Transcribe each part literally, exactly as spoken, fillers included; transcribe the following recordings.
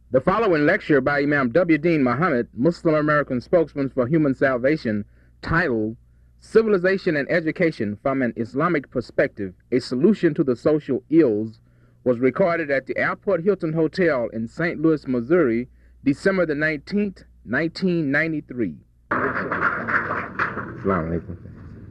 The following lecture by Imam W. Dean Muhammad, Muslim American spokesman for human salvation, titled Civilization and Education from an Islamic Perspective, a Solution to the Social Ills, was recorded at the Airport Hilton Hotel in Saint Louis, Missouri, December the nineteenth, nineteen ninety-three. Assalamu alaikum.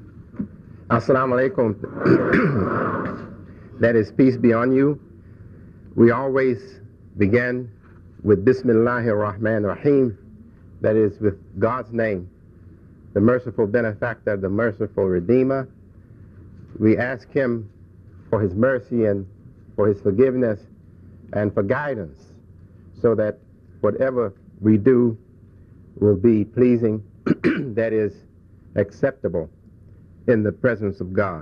Assalamu alaikum. That is, peace be on you. We always begin with Bismillahir Rahmanir Rahim, that is, with God's name, the merciful benefactor, the merciful redeemer. We ask him for his mercy and for his forgiveness and for guidance, so that whatever we do will be pleasing, that is, acceptable in the presence of God.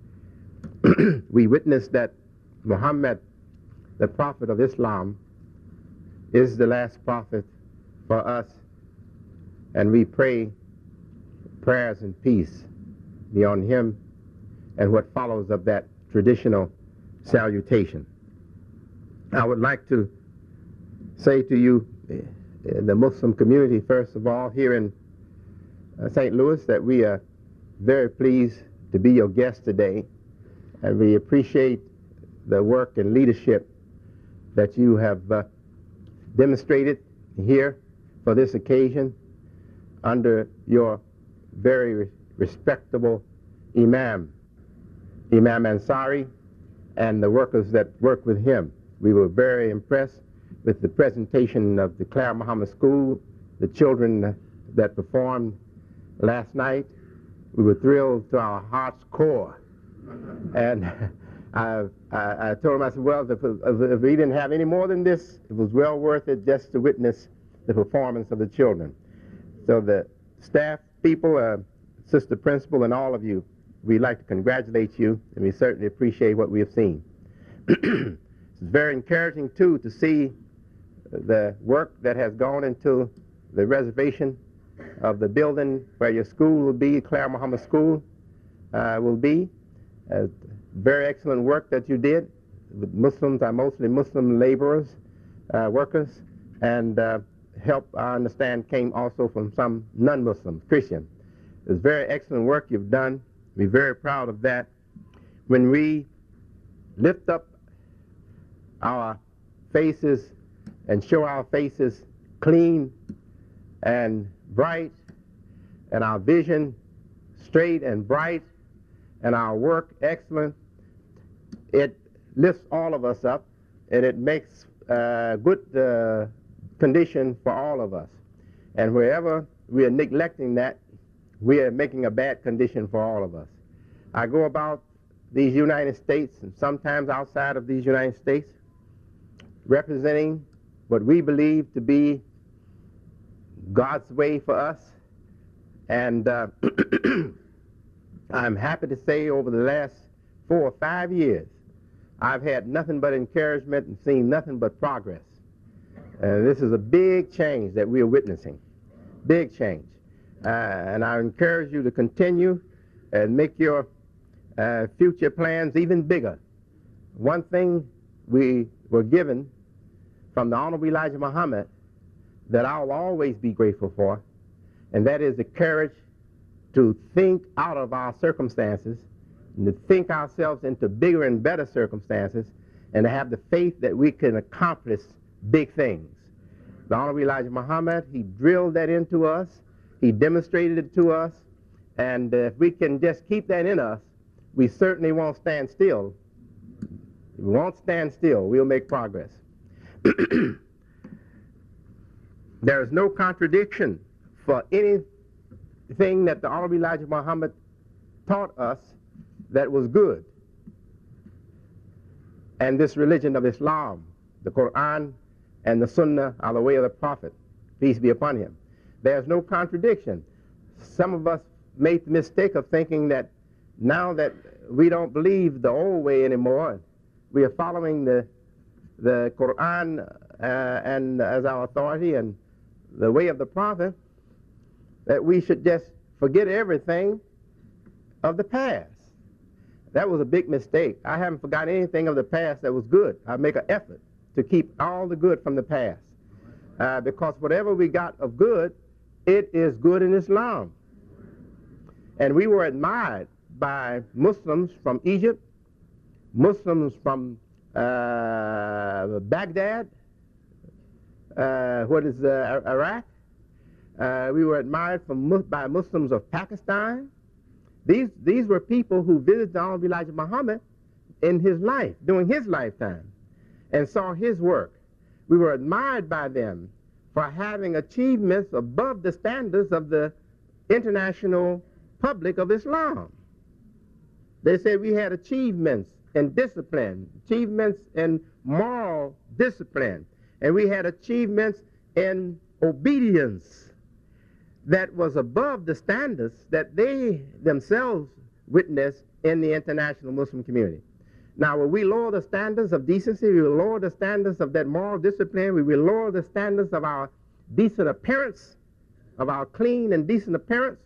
We witness that Muhammad, the prophet of Islam, is the last prophet for us, and we pray prayers and peace be on him and what follows of that traditional salutation. I would like to say to you, the Muslim community, first of all, here in uh, Saint Louis, that we are very pleased to be your guest today, and we appreciate the work and leadership that you have uh, demonstrated here for this occasion under your very re respectable Imam, Imam Ansari, and the workers that work with him. We were very impressed with the presentation of the Clara Muhammad School, the children that performed last night. We were thrilled to our heart's core. And I, I, I told him, I said, well, if, if, if we didn't have any more than this, it was well worth it just to witness the performance of the children. So the staff people, uh, Sister Principal, and all of you, we'd like to congratulate you, and we certainly appreciate what we have seen. It's very encouraging, too, to see the work that has gone into the reservation of the building where your school will be, Clara Muhammad School uh, will be. Uh, very excellent work that you did. The Muslims are mostly Muslim laborers, uh, workers, and uh, help, I understand, came also from some non-Muslims, Christian. It's very excellent work you've done. We're very proud of that. When we lift up our faces and show our faces clean and bright, and our vision straight and bright, and our work excellent, it lifts all of us up, and it makes a good uh, condition for all of us. And wherever we are neglecting that, we are making a bad condition for all of us. I go about these United States, and sometimes outside of these United States, representing what we believe to be God's way for us. And uh, I'm happy to say over the last four or five years, I've had nothing but encouragement and seen nothing but progress. Uh, this is a big change that we are witnessing, big change. Uh, and I encourage you to continue and make your uh, future plans even bigger. One thing we were given from the Honorable Elijah Muhammad that I'll always be grateful for, and that is the courage to think out of our circumstances, and to think ourselves into bigger and better circumstances, and to have the faith that we can accomplish big things. The Honorable Elijah Muhammad, he drilled that into us, he demonstrated it to us, and uh, if we can just keep that in us, we certainly won't stand still. We won't stand still. We'll make progress. There is no contradiction for anything that the Honorable Elijah Muhammad taught us that was good. And this religion of Islam, the Quran and the Sunnah, are the way of the Prophet, peace be upon him. There's no contradiction. Some of us made the mistake of thinking that now that we don't believe the old way anymore, we are following the, the Quran uh, and as our authority and the way of the Prophet, that we should just forget everything of the past. That was a big mistake. I haven't forgotten anything of the past that was good. I make an effort to keep all the good from the past. uh, because whatever we got of good, it is good in Islam. And we were admired by Muslims from Egypt, Muslims from uh, Baghdad, uh, what is uh, Iraq. Uh, we were admired from, by Muslims of Pakistan. These, these were people who visited the Honorable Elijah Muhammad in his life, during his lifetime, and saw his work. We were admired by them for having achievements above the standards of the international public of Islam. They said we had achievements in discipline, achievements in moral discipline, and we had achievements in obedience that was above the standards that they themselves witnessed in the international Muslim community. Now, when we lower the standards of decency, we will lower the standards of that moral discipline, we will lower the standards of our decent appearance, of our clean and decent appearance,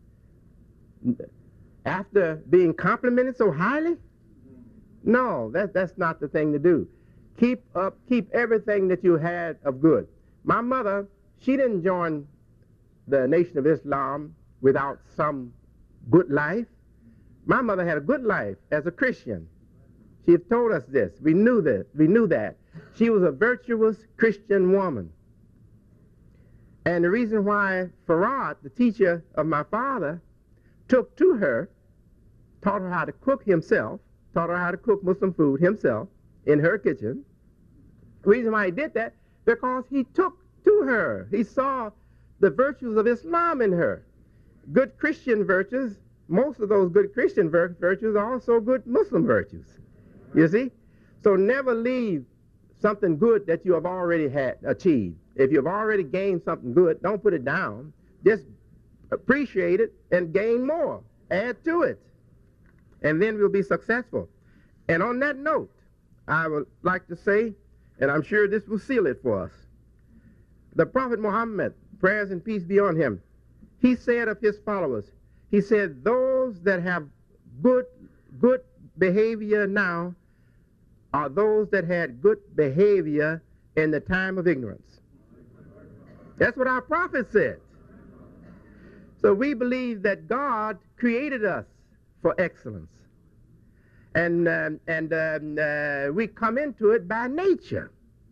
after being complimented so highly? No, that, that's not the thing to do. Keep up, keep everything that you had of good. My mother, she didn't join the Nation of Islam without some good life. My mother had a good life as a Christian. She had told us this. We knew this. We knew that. She was a virtuous Christian woman. And the reason why Farad, the teacher of my father, took to her, taught her how to cook himself, taught her how to cook Muslim food himself in her kitchen. The reason why he did that, because he took to her. He saw the virtues of Islam in her. Good Christian virtues, most of those good Christian vir virtues are also good Muslim virtues. You see? So never leave something good that you have already had achieved. If you've already gained something good, don't put it down. Just appreciate it and gain more. Add to it. And then we'll be successful. And on that note, I would like to say, and I'm sure this will seal it for us, the Prophet Muhammad, prayers and peace be on him, he said of his followers, he said, those that have good, good behavior now are those that had good behavior in the time of ignorance. That's what our prophet said. So we believe that God created us for excellence. And, um, and um, uh, we come into it by nature.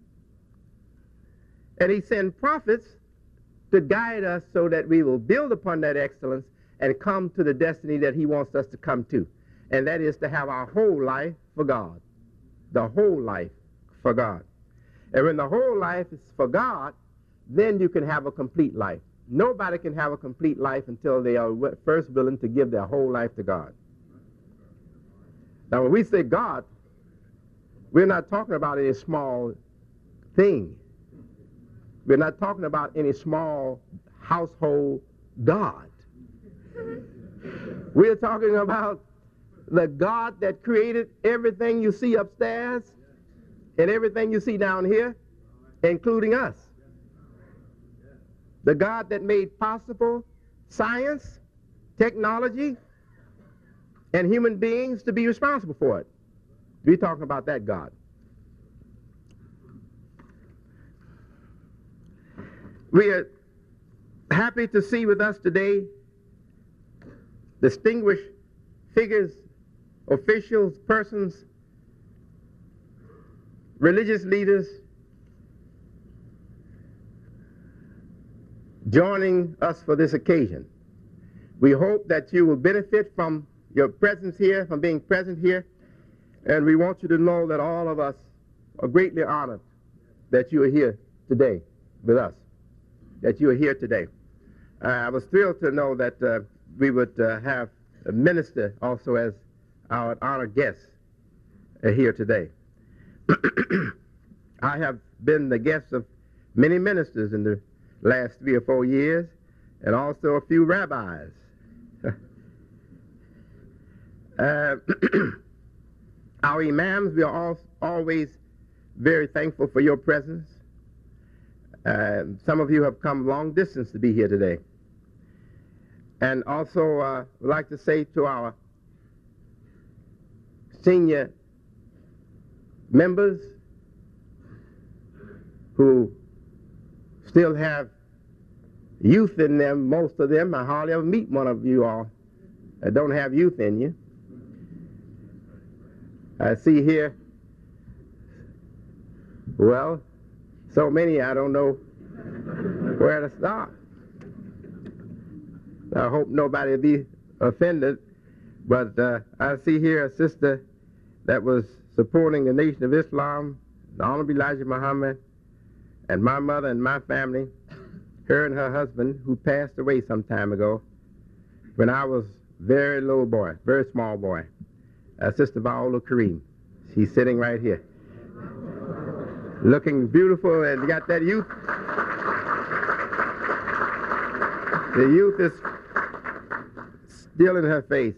And he sent prophets to guide us so that we will build upon that excellence and come to the destiny that he wants us to come to. And that is to have our whole life for God. The whole life for God. And when the whole life is for God, then you can have a complete life. Nobody can have a complete life until they are first willing to give their whole life to God. Now, when we say God, we're not talking about any small thing. We're not talking about any small household God. We're talking about the God that created everything you see upstairs and everything you see down here, including us. The God that made possible science, technology, and human beings to be responsible for it. We're talking about that God. We are happy to see with us today distinguished figures, officials, persons, religious leaders joining us for this occasion. We hope that you will benefit from your presence here, from being present here, and we want you to know that all of us are greatly honored that you are here today with us, that you are here today. Uh, I was thrilled to know that uh, we would uh, have a minister also as our honored guest uh, here today. I have been the guest of many ministers in the last three or four years, and also a few rabbis. uh, our imams, we are all, always very thankful for your presence. Uh, some of you have come long distance to be here today. And also, I uh, would like to say to our senior members who still have youth in them, most of them. I hardly ever meet one of you all that don't have youth in you. I see here, well, so many I don't know where to start. I hope nobody will be offended, but uh, I see here a sister that was supporting the Nation of Islam, the Honorable Elijah Muhammad, and my mother and my family, her and her husband, who passed away some time ago when I was very little boy, very small boy, uh, Sister Viola Kareem. She's sitting right here, looking beautiful, and got that youth. The youth is still in her face.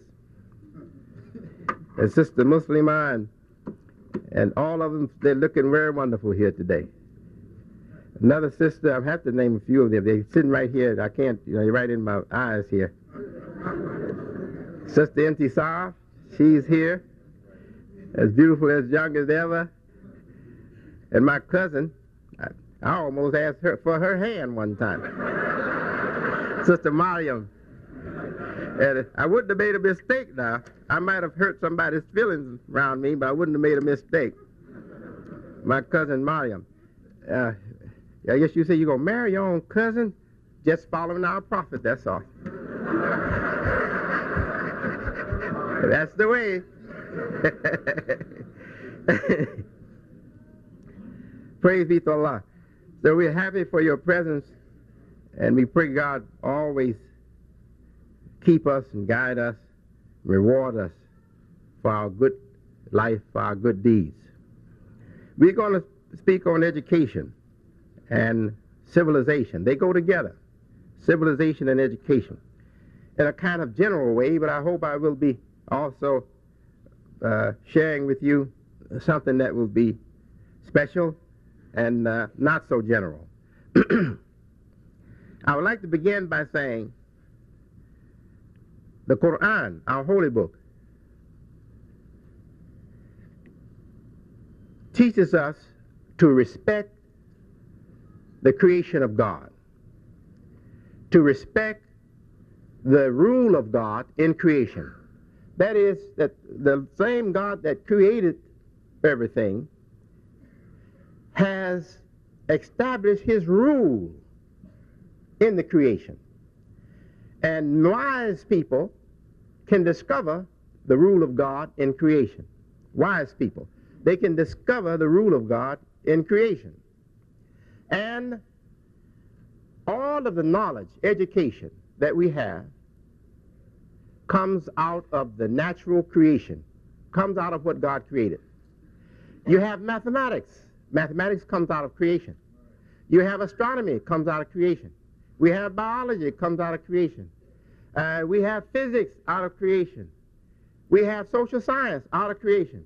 And Sister Muslima and, and all of them, they're looking very wonderful here today. Another sister, I have to name a few of them. They're sitting right here. I can't, you know, you're right in my eyes here. Sister Intisar, she's here, as beautiful, as young as ever. And my cousin, I, I almost asked her for her hand one time. Sister Mariam. And I wouldn't have made a mistake now. I might have hurt somebody's feelings around me, but I wouldn't have made a mistake. My cousin Mariam. Uh, I guess you say you're going to marry your own cousin? Just following our prophet, that's all. That's the way. Praise be to Allah. So we're happy for your presence, and we pray God always keep us and guide us, reward us for our good life, for our good deeds. We're going to speak on education and civilization. They go together, civilization and education, in a kind of general way, but I hope I will be also uh, sharing with you something that will be special and uh, not so general. I would like to begin by saying the Quran, our holy book, teaches us to respect the creation of God, to respect the rule of God in creation. That is, that the same God that created everything has established his rule in the creation. And wise people can discover the rule of God in creation. Wise people. They can discover the rule of God in creation. And all of the knowledge, education that we have comes out of the natural creation, comes out of what God created. You have mathematics. Mathematics comes out of creation. You have astronomy, it comes out of creation. We have biology, it comes out of creation. Uh, we have physics out of creation. We have social science out of creation.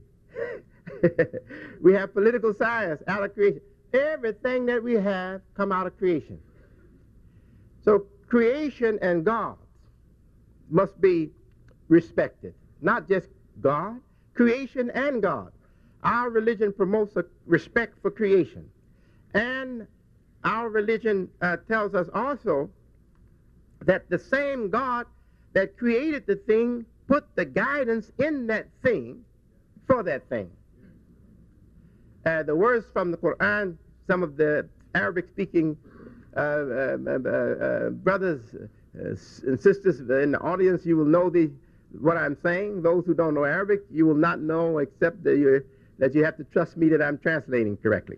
We have political science out of creation. Everything that we have come out of creation. So creation and God must be respected. Not just God, creation and God. Our religion promotes a respect for creation. And our religion uh, tells us also that the same God that created the thing put the guidance in that thing for that thing. Uh, the words from the Quran, some of the Arabic-speaking uh, uh, uh, uh, brothers uh, and sisters in the audience, you will know the, what I'm saying. Those who don't know Arabic, you will not know except that you, that you have to trust me that I'm translating correctly.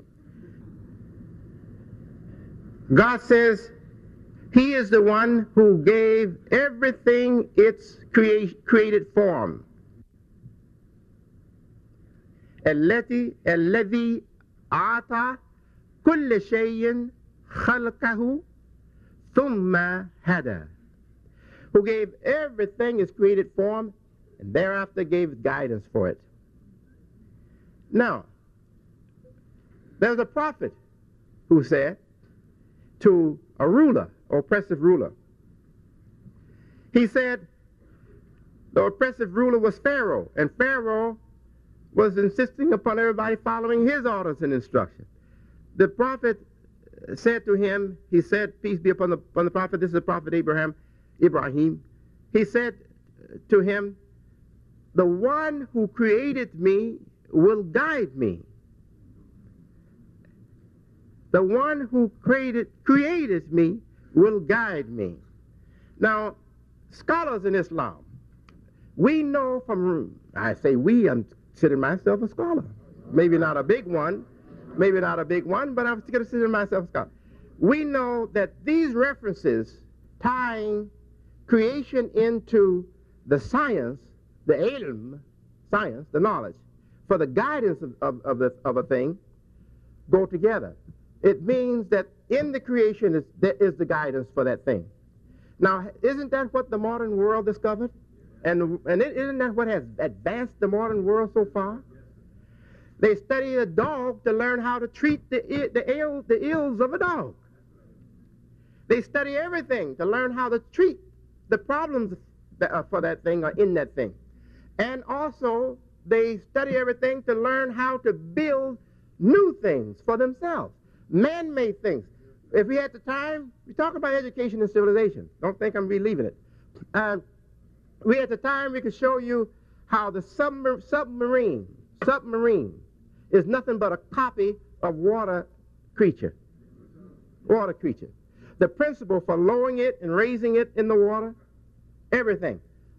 God says he is the one who gave everything its crea- created form. التي الذي أعطى كل شيء خلقه ثم هدى. Who gave everything its created form and thereafter gave guidance for it. Now, there's a prophet who said to a ruler, oppressive ruler, he said the oppressive ruler was Pharaoh, and Pharaoh was insisting upon everybody following his orders and instructions. The prophet said to him, he said, peace be upon the, upon the prophet, this is the prophet Abraham, Ibrahim. He said to him, the one who created me will guide me. The one who created, created me will guide me. Now, scholars in Islam, we know from, I say we, I'm considering myself a scholar. Maybe not a big one, maybe not a big one, but I'm considering myself a scholar. We know that these references tying creation into the science, the ilm, science, the knowledge, for the guidance of, of, of, the, of a thing, go together. It means that in the creation is, there is the guidance for that thing. Now, isn't that what the modern world discovered? And, and isn't that what has advanced the modern world so far? They study a dog to learn how to treat the, the, ill, the ills of a dog. They study everything to learn how to treat the problems that are for that thing or in that thing. And also, they study everything to learn how to build new things for themselves, man-made things. If we had the time, we talk about education and civilization. Don't think I'm relieving it. Uh, we had the time, we could show you how the submar submarine, submarine is nothing but a copy of water creature, water creature. The principle for lowering it and raising it in the water, everything.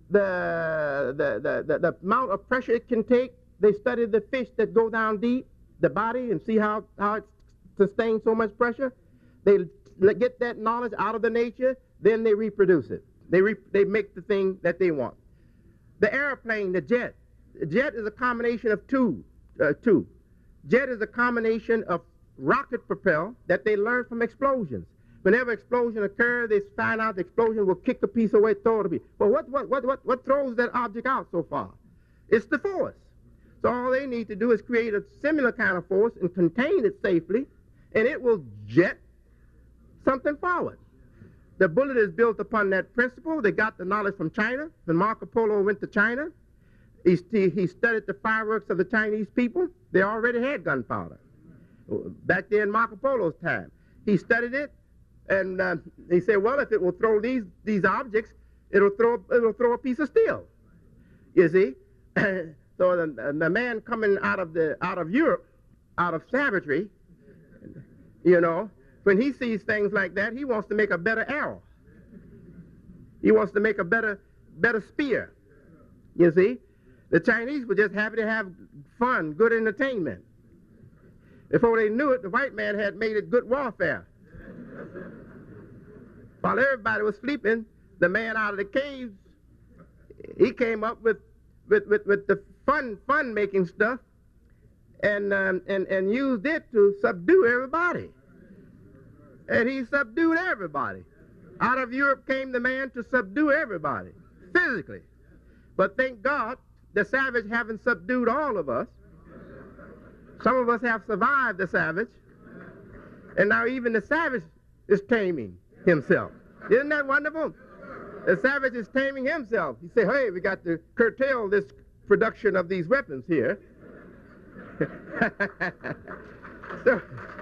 The, the, the, the, the amount of pressure it can take, they study the fish that go down deep, the body, and see how, how it sustains so much pressure. They get that knowledge out of the nature, then they reproduce it. They, re they make the thing that they want. The airplane, the jet. The jet is a combination of two. Uh, two. Jet is a combination of rocket propel that they learn from explosions. Whenever explosion occurs, they find out the explosion will kick a piece away, throw it away. Well, what, what, what, what, what throws that object out so far? It's the force. So all they need to do is create a similar kind of force and contain it safely, and it will jet something forward. The bullet is built upon that principle. They got the knowledge from China. When Marco Polo went to China, he, he studied the fireworks of the Chinese people. They already had gunpowder back there in Marco Polo's time. He studied it, and uh, he said, well, if it will throw these, these objects, it'll throw, it'll throw a piece of steel, you see. So the, the man coming out of, the, out of Europe, out of savagery, you know, when he sees things like that, he wants to make a better arrow. He wants to make a better, better spear, you see. The Chinese were just happy to have fun, good entertainment. Before they knew it, the white man had made it good warfare. While everybody was sleeping, the man out of the caves, he came up with, with, with, with the fun, fun-making stuff and, um, and, and used it to subdue everybody. And he subdued everybody. Out of Europe came the man to subdue everybody, physically. But thank God, the savage haven't subdued all of us. Some of us have survived the savage. And now even the savage is taming himself. Isn't that wonderful? The savage is taming himself. He said, hey, we got to curtail this production of these weapons here. So,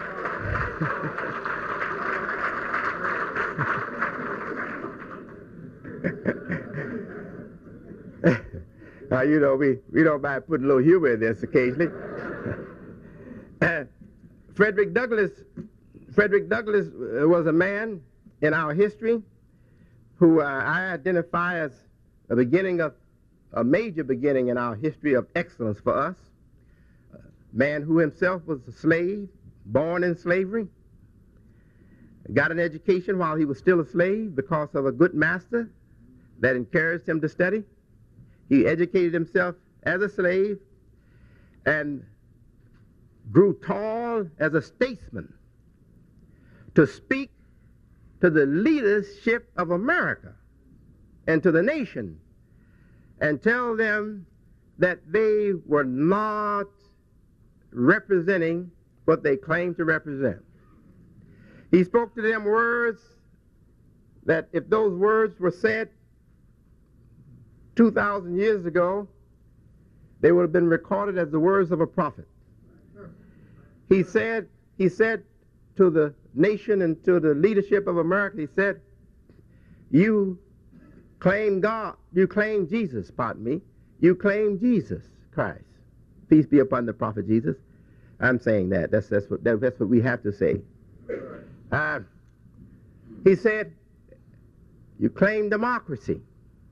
now, you know, we, we don't mind putting a little humor in this occasionally. uh, Frederick Douglass, Frederick Douglass was a man in our history who uh, I identify as a beginning of, a major beginning in our history of excellence for us. A man who himself was a slave, born in slavery, got an education while he was still a slave because of a good master that encouraged him to study. He educated himself as a slave and grew tall as a statesman to speak to the leadership of America and to the nation and tell them that they were not representing what they claimed to represent. He spoke to them words that if those words were said two thousand years ago, they would have been recorded as the words of a prophet. He said, he said to the nation and to the leadership of America. He said, you claim God, you claim Jesus, pardon me, you claim Jesus Christ. Peace be upon the prophet Jesus. I'm saying that. That's, that's, what, that, that's what we have to say. Uh, he said, you claim democracy.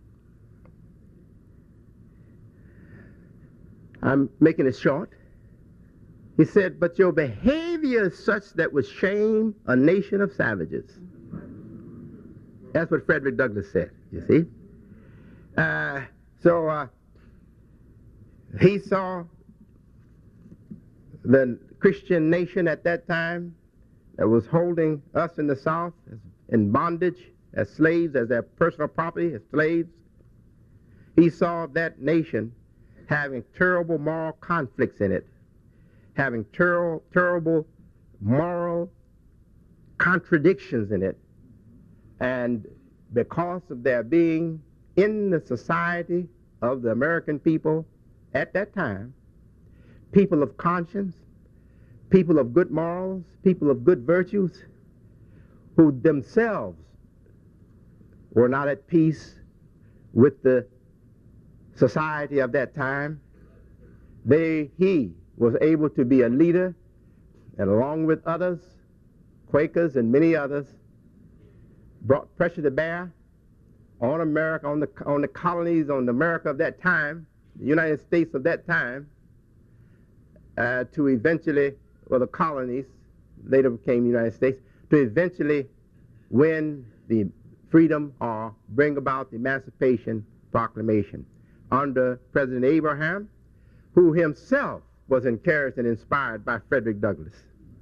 I'm making it short. He said, but your behavior is such that would shame a nation of savages. That's what Frederick Douglass said, you see. Uh, so uh, he saw the Christian nation at that time that was holding us in the South in bondage as slaves, as their personal property, as slaves. He saw that nation having terrible moral conflicts in it, having ter terrible moral contradictions in it. And because of their being in the society of the American people at that time, people of conscience, people of good morals, people of good virtues, who themselves were not at peace with the society of that time, they, he was able to be a leader, and along with others, Quakers and many others, brought pressure to bear on America, on the, on the colonies, on America of that time, the United States of that time, uh, to eventually, well, the colonies, later became the United States, to eventually win the freedom or bring about the Emancipation Proclamation under President Abraham, who himself was encouraged and inspired by Frederick Douglass.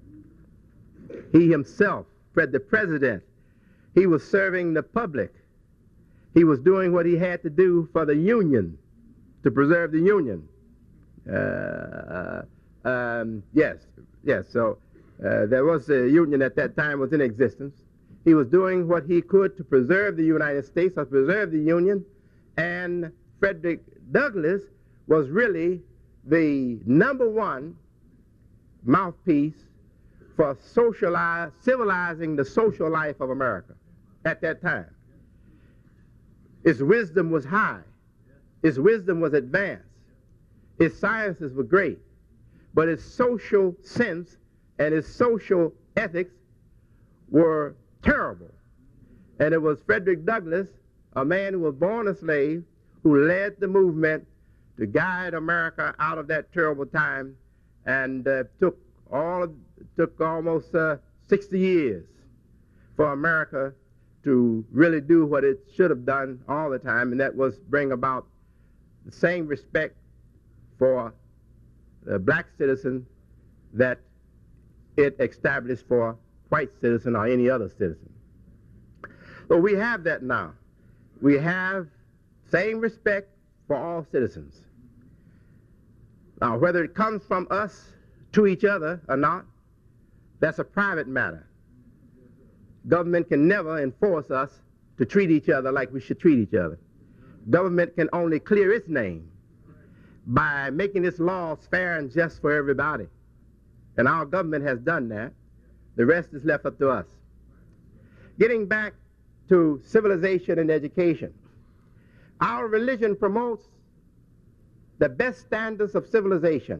He himself, Fred the President, he was serving the public. He was doing what he had to do for the Union, to preserve the Union. Uh, um, yes, yes, so uh, there was a Union at that time was in existence. He was doing what he could to preserve the United States, or preserve the Union, and Frederick Douglass was really the number one mouthpiece for socialize, civilizing the social life of America at that time. His wisdom was high. His wisdom was advanced. His sciences were great. But his social sense and his social ethics were terrible. And it was Frederick Douglass, a man who was born a slave, who led the movement to guide America out of that terrible time, and uh, took all of, took almost uh, sixty years for America to really do what it should have done all the time, and that was bring about the same respect for the black citizen that it established for white citizen or any other citizen. So we have that now. We have same respect for all citizens. Now, whether it comes from us to each other or not, that's a private matter. Government can never enforce us to treat each other like we should treat each other. Government can only clear its name by making its laws fair and just for everybody. And our government has done that. The rest is left up to us. Getting back to civilization and education, our religion promotes the best standards of civilization.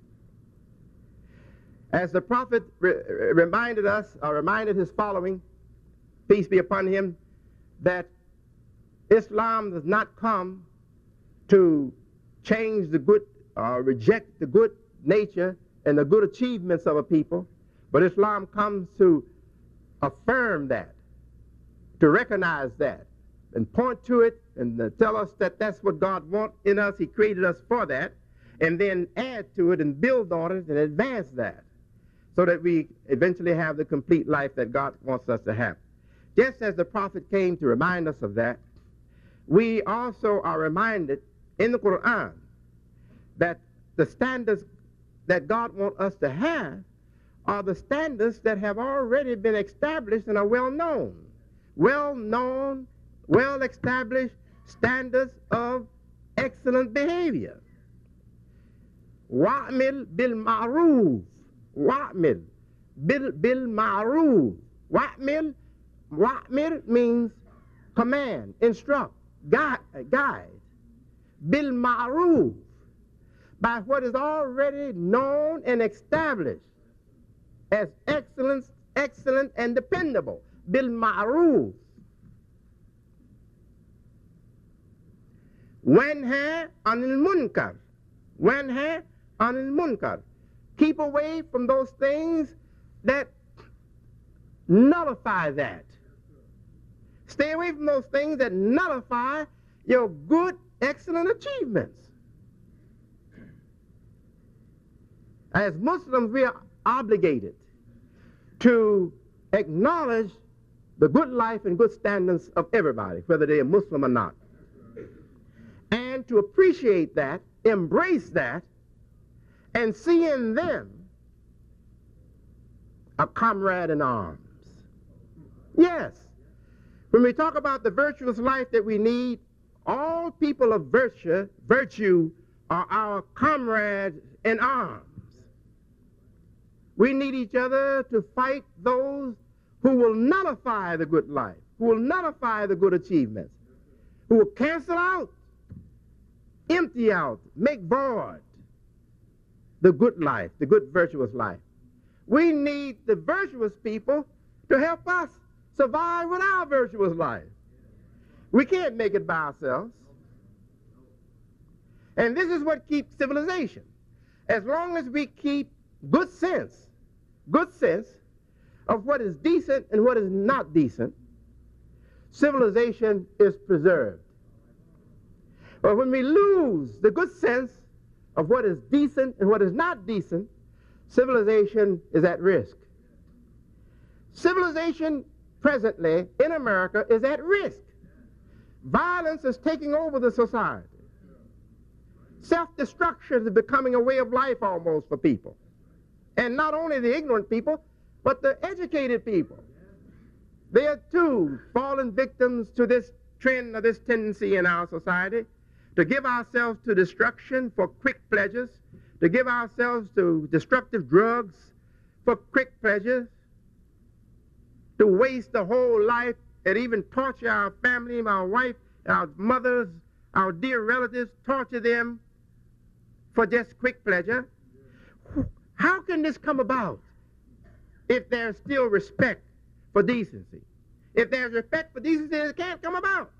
As the prophet re reminded us, or reminded his following, peace be upon him, that Islam does not come to change the good, or reject the good nature and the good achievements of a people, but Islam comes to affirm that, to recognize that, and point to it, and uh, tell us that that's what God wants in us. He created us for that, and then add to it and build on it and advance that, so that we eventually have the complete life that God wants us to have. Just as the prophet came to remind us of that, we also are reminded in the Quran that the standards that God wants us to have are the standards that have already been established and are well known. Well known, well established standards of excellent behavior. Wa'mil bil ma'ruf. Wa'mil bil, bil ma'ruf. Wa'mir, wa'mir means command, instruct, guide, guide. Bil ma'ruf, by what is already known and established as excellent, excellent and dependable. Bil ma'ruf. Wanha anil munkar. Wanha anil munkar. Keep away from those things that nullify that. Stay away from those things that nullify your good, excellent achievements. As Muslims, we are obligated to acknowledge the good life and good standards of everybody, whether they are Muslim or not. And to appreciate that, embrace that, and see in them a comrade in arms. Yes, when we talk about the virtuous life that we need, all people of virtue, virtue are our comrades in arms. We need each other to fight those who will nullify the good life, who will nullify the good achievements, who will cancel out, empty out, make void the good life, the good virtuous life. We need the virtuous people to help us survive with our virtuous life. We can't make it by ourselves. And this is what keeps civilization. As long as we keep good sense, good sense of what is decent and what is not decent, civilization is preserved. But when we lose the good sense of what is decent and what is not decent, civilization is at risk. Civilization presently in America is at risk. Violence is taking over the society. Self-destruction is becoming a way of life almost for people. And not only the ignorant people, but the educated people. They are too fallen victims to this trend or this tendency in our society to give ourselves to destruction for quick pleasures, to give ourselves to destructive drugs for quick pleasures, to waste the whole life and even torture our family, our wife, our mothers, our dear relatives, torture them for just quick pleasure. How can this come about if there's still respect for decency? If there's respect for decency, it can't come about.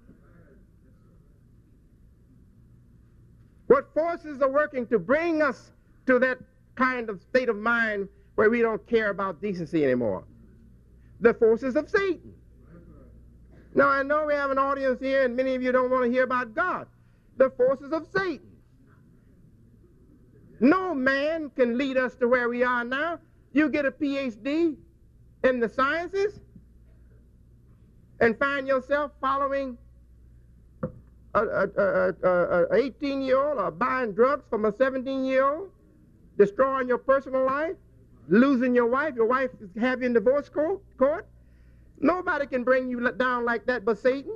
What forces are working to bring us to that kind of state of mind where we don't care about decency anymore? The forces of Satan. Now, I know we have an audience here, and many of you don't want to hear about God. The forces of Satan. No man can lead us to where we are now. You get a P H D in the sciences and find yourself following a eighteen-year-old or buying drugs from a seventeen-year-old, destroying your personal life, losing your wife, your wife is having in divorce court, court. Nobody can bring you down like that but Satan.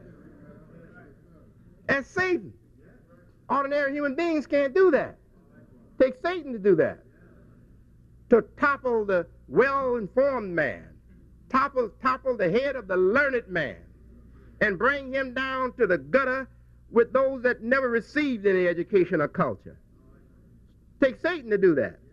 And Satan. Ordinary human beings can't do that. Take Satan to do that. To topple the well-informed man, topple, topple the head of the learned man, and bring him down to the gutter with those that never received any education or culture. Take Satan to do that.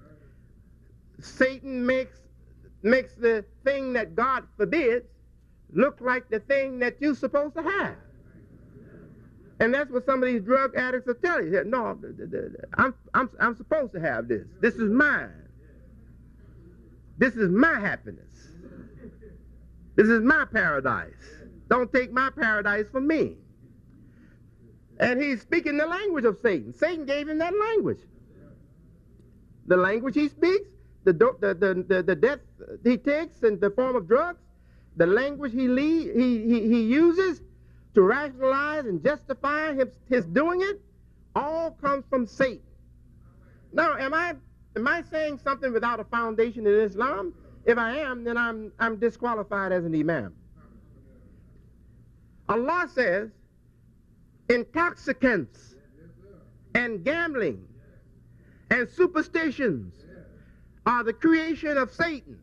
Satan makes, makes the thing that God forbids look like the thing that you're supposed to have. And that's what some of these drug addicts will tell you. No, I'm, I'm, I'm supposed to have this. This is mine. This is my happiness. This is my paradise. Don't take my paradise from me. And he's speaking the language of Satan. Satan gave him that language. The language he speaks, the, the, the, the, the death he takes in the form of drugs, the language he, lead, he, he, he uses to rationalize and justify his, his doing it, all comes from Satan. Now, am I, am I saying something without a foundation in Islam? If I am, then I'm, I'm disqualified as an imam. Allah says, intoxicants and gambling and superstitions are the creation of Satan.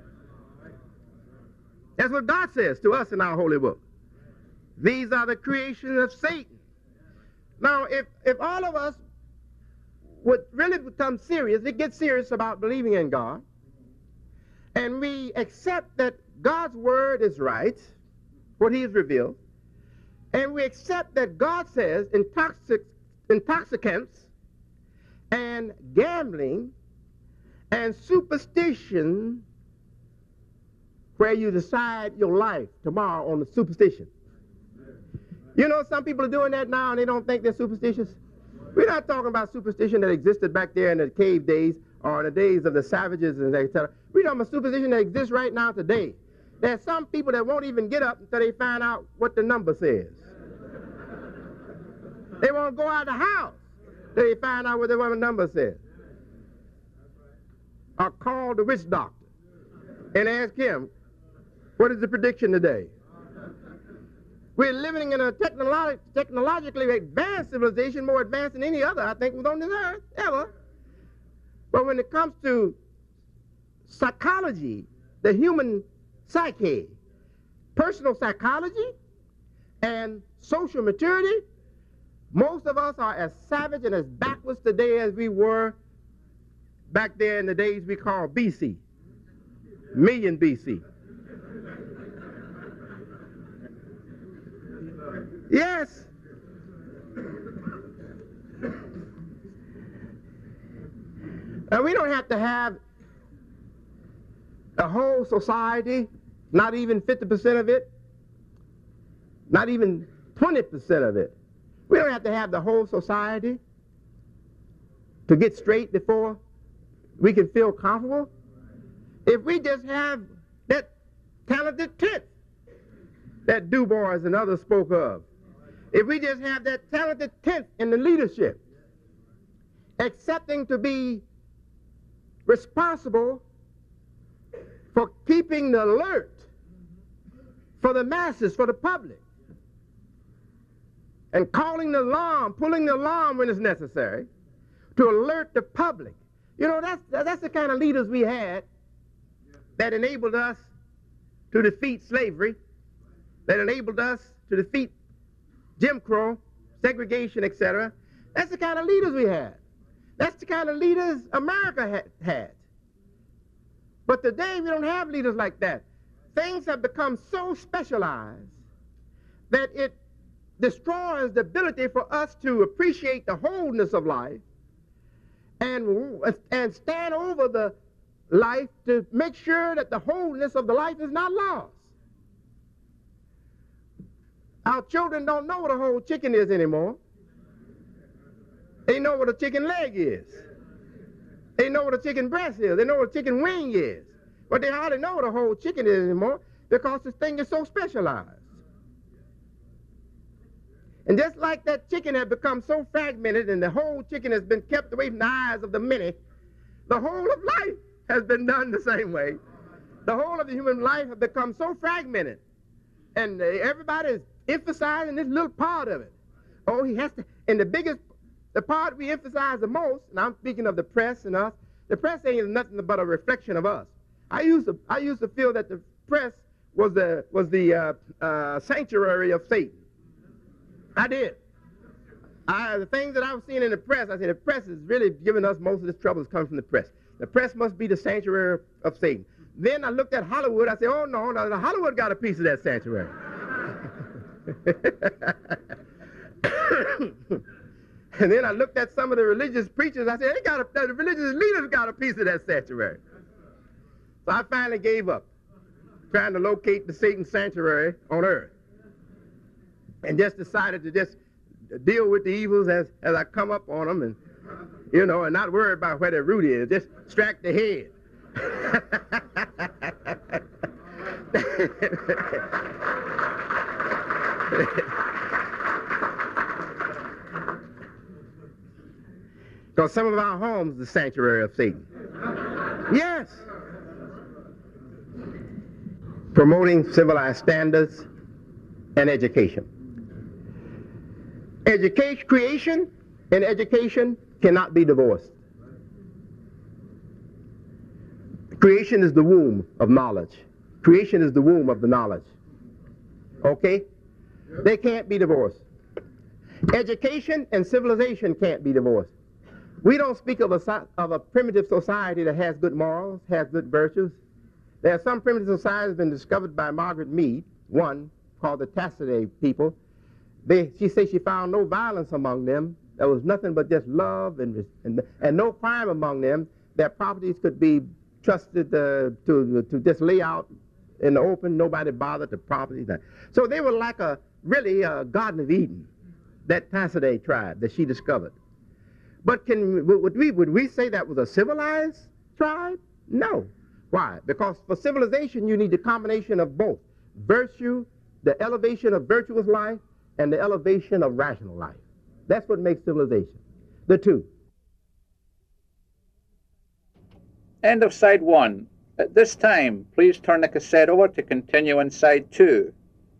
That's what God says to us in our holy book. These are the creation of Satan. Now, if, if all of us would really become serious, it gets serious about believing in God, and we accept that God's word is right, what he has revealed, and we accept that God says intoxic, intoxicants and gambling and superstition, where you decide your life tomorrow on the superstition. You know, some people are doing that now and they don't think they're superstitious. We're not talking about superstition that existed back there in the cave days or in the days of the savages and et cetera. We're talking about superstition that exists right now today. There's some people that won't even get up until they find out what the number says. They won't go out of the house till they find out what the number says. Or call the witch doctor and ask him, what is the prediction today? We're living in a technolo technologically advanced civilization, more advanced than any other, I think, was on this earth, ever. But when it comes to psychology, the human psyche, personal psychology, and social maturity, most of us are as savage and as backwards today as we were back there in the days we call B C, million B C. Yes. And we don't have to have a whole society, not even fifty percent of it, not even twenty percent of it. We don't have to have the whole society to get straight before we can feel comfortable. If we just have that talented tenth that Du Bois and others spoke of, if we just have that talented tenth in the leadership, accepting to be responsible for keeping the alert for the masses, for the public, and calling the alarm, pulling the alarm when it's necessary to alert the public. You know, that's, that's the kind of leaders we had that enabled us to defeat slavery, that enabled us to defeat Jim Crow, segregation, et cetera. That's the kind of leaders we had. That's the kind of leaders America had, had. But today we don't have leaders like that. Things have become so specialized that it destroys the ability for us to appreciate the wholeness of life and, and stand over the life to make sure that the wholeness of the life is not lost. Our children don't know what a whole chicken is anymore. They know what a chicken leg is. They know what a chicken breast is. They know what a chicken wing is. But they hardly know what a whole chicken is anymore because this thing is so specialized. And just like that chicken had become so fragmented and the whole chicken has been kept away from the eyes of the many, the whole of life has been done the same way. The whole of the human life has become so fragmented. And uh, everybody is emphasizing this little part of it. Oh, he has to, and the biggest, the part we emphasize the most, and I'm speaking of the press and us, the press ain't nothing but a reflection of us. I used to, I used to feel that the press was the, was the uh, uh, sanctuary of Satan. I did. I, the things that I was seeing in the press, I said, the press is really giving us most of this trouble is coming from the press. The press must be the sanctuary of Satan. Then I looked at Hollywood, I said, oh no, no, Hollywood got a piece of that sanctuary. And then I looked at some of the religious preachers, I said, they got a, the religious leaders got a piece of that sanctuary. So I finally gave up trying to locate the Satan sanctuary on earth and just decided to just deal with the evils as, as I come up on them and, you know, and not worry about where the root is, just strike the head. Because some of our homes are the sanctuary of Satan. Yes. Promoting civilized standards and education. Education, creation and education cannot be divorced. Creation is the womb of knowledge. Creation is the womb of the knowledge. Okay? They can't be divorced. Education and civilization can't be divorced. We don't speak of a, of a primitive society that has good morals, has good virtues. There are some primitive societies that have been discovered by Margaret Mead, one called the Tacidae people. They, she said she found no violence among them. There was nothing but just love and, and, and no crime among them. Their properties could be trusted uh, to, to just lay out in the open. Nobody bothered the properties. So they were like a really a Garden of Eden, that Tacidae tribe that she discovered. But can, would, we, would we say that was a civilized tribe? No. Why? Because for civilization you need the combination of both. Virtue, the elevation of virtuous life, and the elevation of rational life. That's what makes civilization. The two. End of side one. At this time, please turn the cassette over to continue in side two.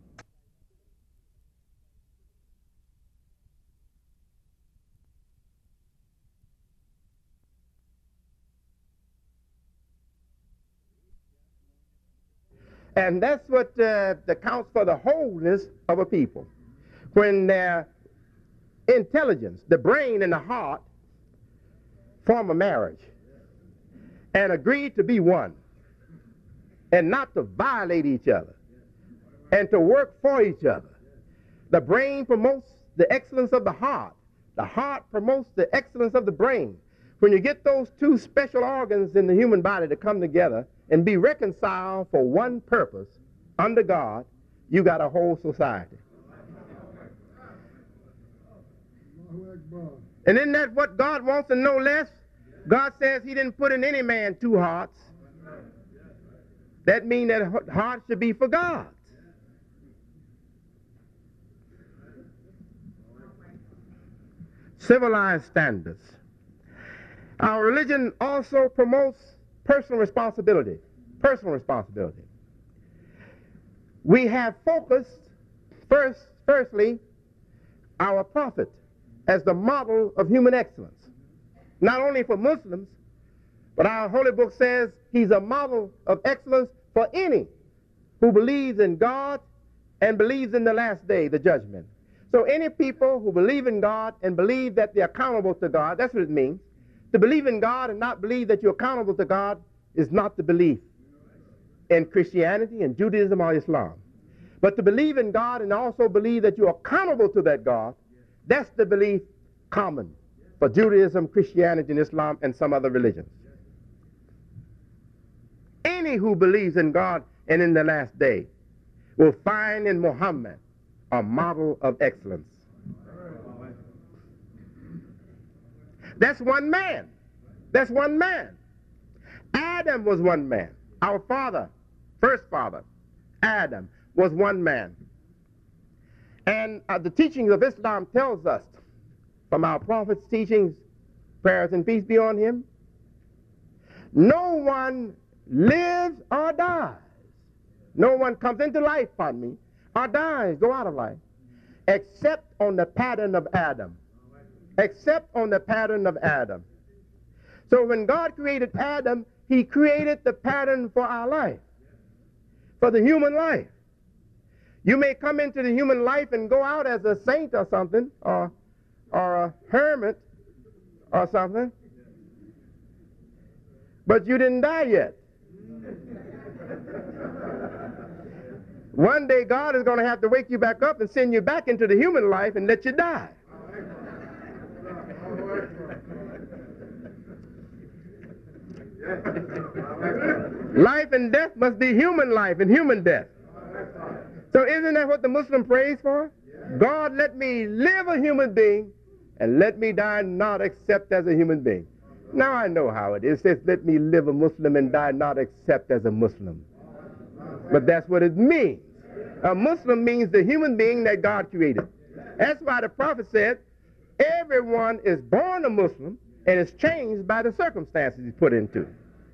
And that's what uh, accounts for the wholeness of a people. When their intelligence, the brain and the heart, form a marriage and agree to be one and not to violate each other and to work for each other. The brain promotes the excellence of the heart. The heart promotes the excellence of the brain. When you get those two special organs in the human body to come together and be reconciled for one purpose under God, you got a whole society. And isn't that what God wants and no less? God says he didn't put in any man two hearts. That means that heart should be for God. Civilized standards. Our religion also promotes personal responsibility. Personal responsibility. We have focused, first, firstly, our prophet as the model of human excellence. Not only for Muslims, but our holy book says he's a model of excellence for any who believes in God and believes in the last day, the judgment. So any people who believe in God and believe that they're accountable to God, that's what it means. To believe in God and not believe that you're accountable to God is not the belief in Christianity and Judaism or Islam. But to believe in God and also believe that you're accountable to that God, that's the belief common for Judaism, Christianity, and Islam, and some other religions. Any who believes in God and in the last day will find in Muhammad a model of excellence. That's one man. That's one man. Adam was one man. Our father, first father, Adam, was one man. And uh, the teachings of Islam tells us, from our prophet's teachings, prayers and peace be on him, no one lives or dies. No one comes into life, pardon me, or dies, go out of life, except on the pattern of Adam. Except on the pattern of Adam. So when God created Adam, he created the pattern for our life, for the human life. You may come into the human life and go out as a saint or something, or, or a hermit or something, but you didn't die yet. One day God is going to have to wake you back up and send you back into the human life and let you die. Life and death must be human life and human death. So isn't that what the Muslim prays for? God, let me live a human being and let me die not except as a human being. Now I know how it is. It says, let me live a Muslim and die not except as a Muslim. But that's what it means. A Muslim means the human being that God created. That's why the prophet said, everyone is born a Muslim and is changed by the circumstances he's put into.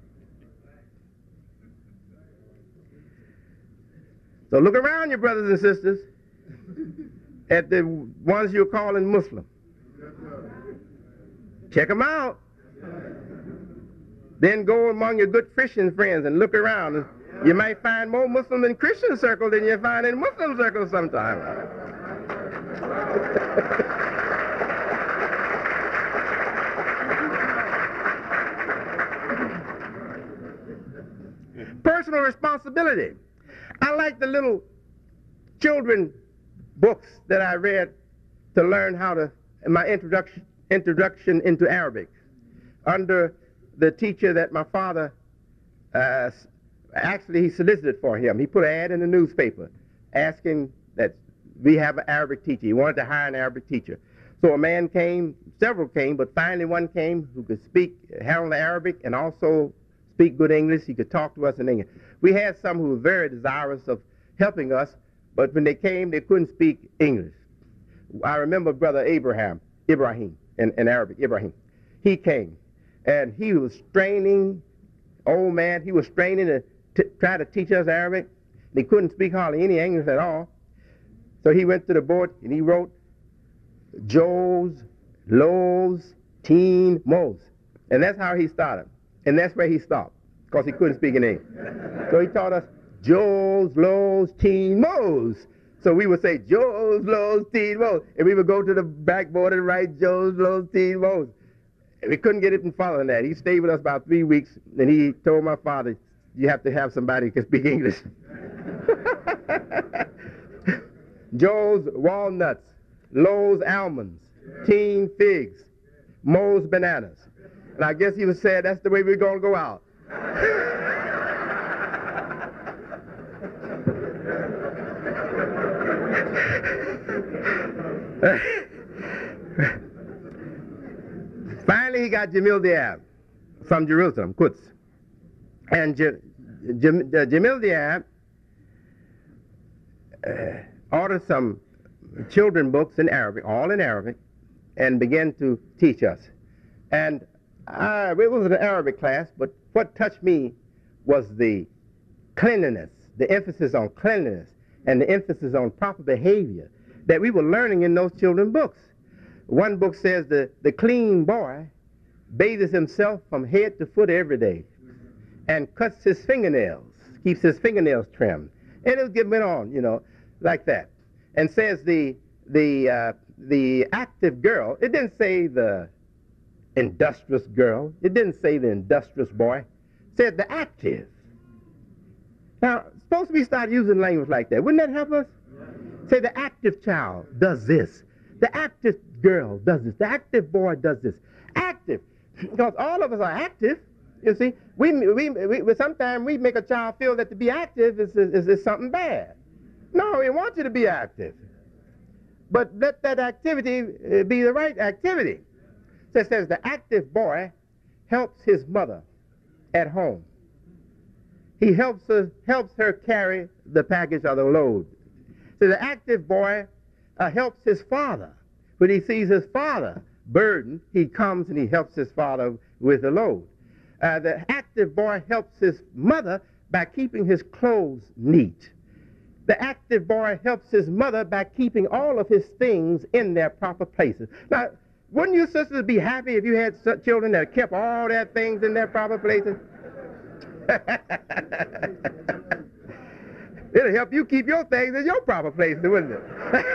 So look around, you brothers and sisters, at the ones you're calling Muslim. Check them out. Then go among your good Christian friends and look around. You might find more Muslims in Christian circles than you find in Muslim circles sometimes. Personal responsibility. I like the little children books that I read to learn how to, in my introduction, introduction into Arabic, under the teacher that my father, uh, actually he solicited for him. He put an ad in the newspaper asking that we have an Arabic teacher. He wanted to hire an Arabic teacher. So a man came, several came, but finally one came who could speak, handle Arabic, and also speak good English. He could talk to us in English. We had some who were very desirous of helping us, but when they came, they couldn't speak English. I remember Brother Abraham, Ibrahim, in, in Arabic, Ibrahim. He came, and he was straining, old man, he was straining to t try to teach us Arabic. They couldn't speak hardly any English at all. So he went to the board, and he wrote, Joes, Lows, Teen, Mo's. And that's how he started. And that's where he stopped, because he couldn't speak in English. So he taught us Joes, Lows, Teen, Mo's. So we would say Joes, Lows, Teen, Mo's. And we would go to the backboard and write Joes, Lows, Teen, Mo's. And we couldn't get it in following that. He stayed with us about three weeks, and he told my father, you have to have somebody who can speak English. Joes, walnuts. Lows, almonds. Teen, figs. Mo's, bananas. And I guess he was saying that's the way we're going to go out. Finally, he got Jamil Diab from Jerusalem, Quds. And J J uh, Jamil Diab uh, ordered some children books in Arabic, all in Arabic, and began to teach us. And I, it was an Arabic class, but what touched me was the cleanliness, the emphasis on cleanliness, and the emphasis on proper behavior that we were learning in those children's books. One book says the, the clean boy bathes himself from head to foot every day and cuts his fingernails, keeps his fingernails trimmed. And it was getting on, you know, like that. And says the, the, uh, the active girl, it didn't say the industrious girl, it didn't say the industrious boy, it said the active. Now, supposed to be start using language like that. Wouldn't that help us? Say the active child does this. The active girl does this. The active boy does this. Active. Because all of us are active, you see. We, we, we, sometimes we make a child feel that to be active is, is, is something bad. No, we want you to be active. But let that activity be the right activity. So it says the active boy helps his mother at home. He helps her, helps her carry the package or the load. So the active boy uh, helps his father. When he sees his father burdened, he comes and he helps his father with the load. Uh, the active boy helps his mother by keeping his clothes neat. The active boy helps his mother by keeping all of his things in their proper places. Now, wouldn't you sisters be happy if you had such children that kept all their things in their proper places? It'll help you keep your things in your proper places, wouldn't it?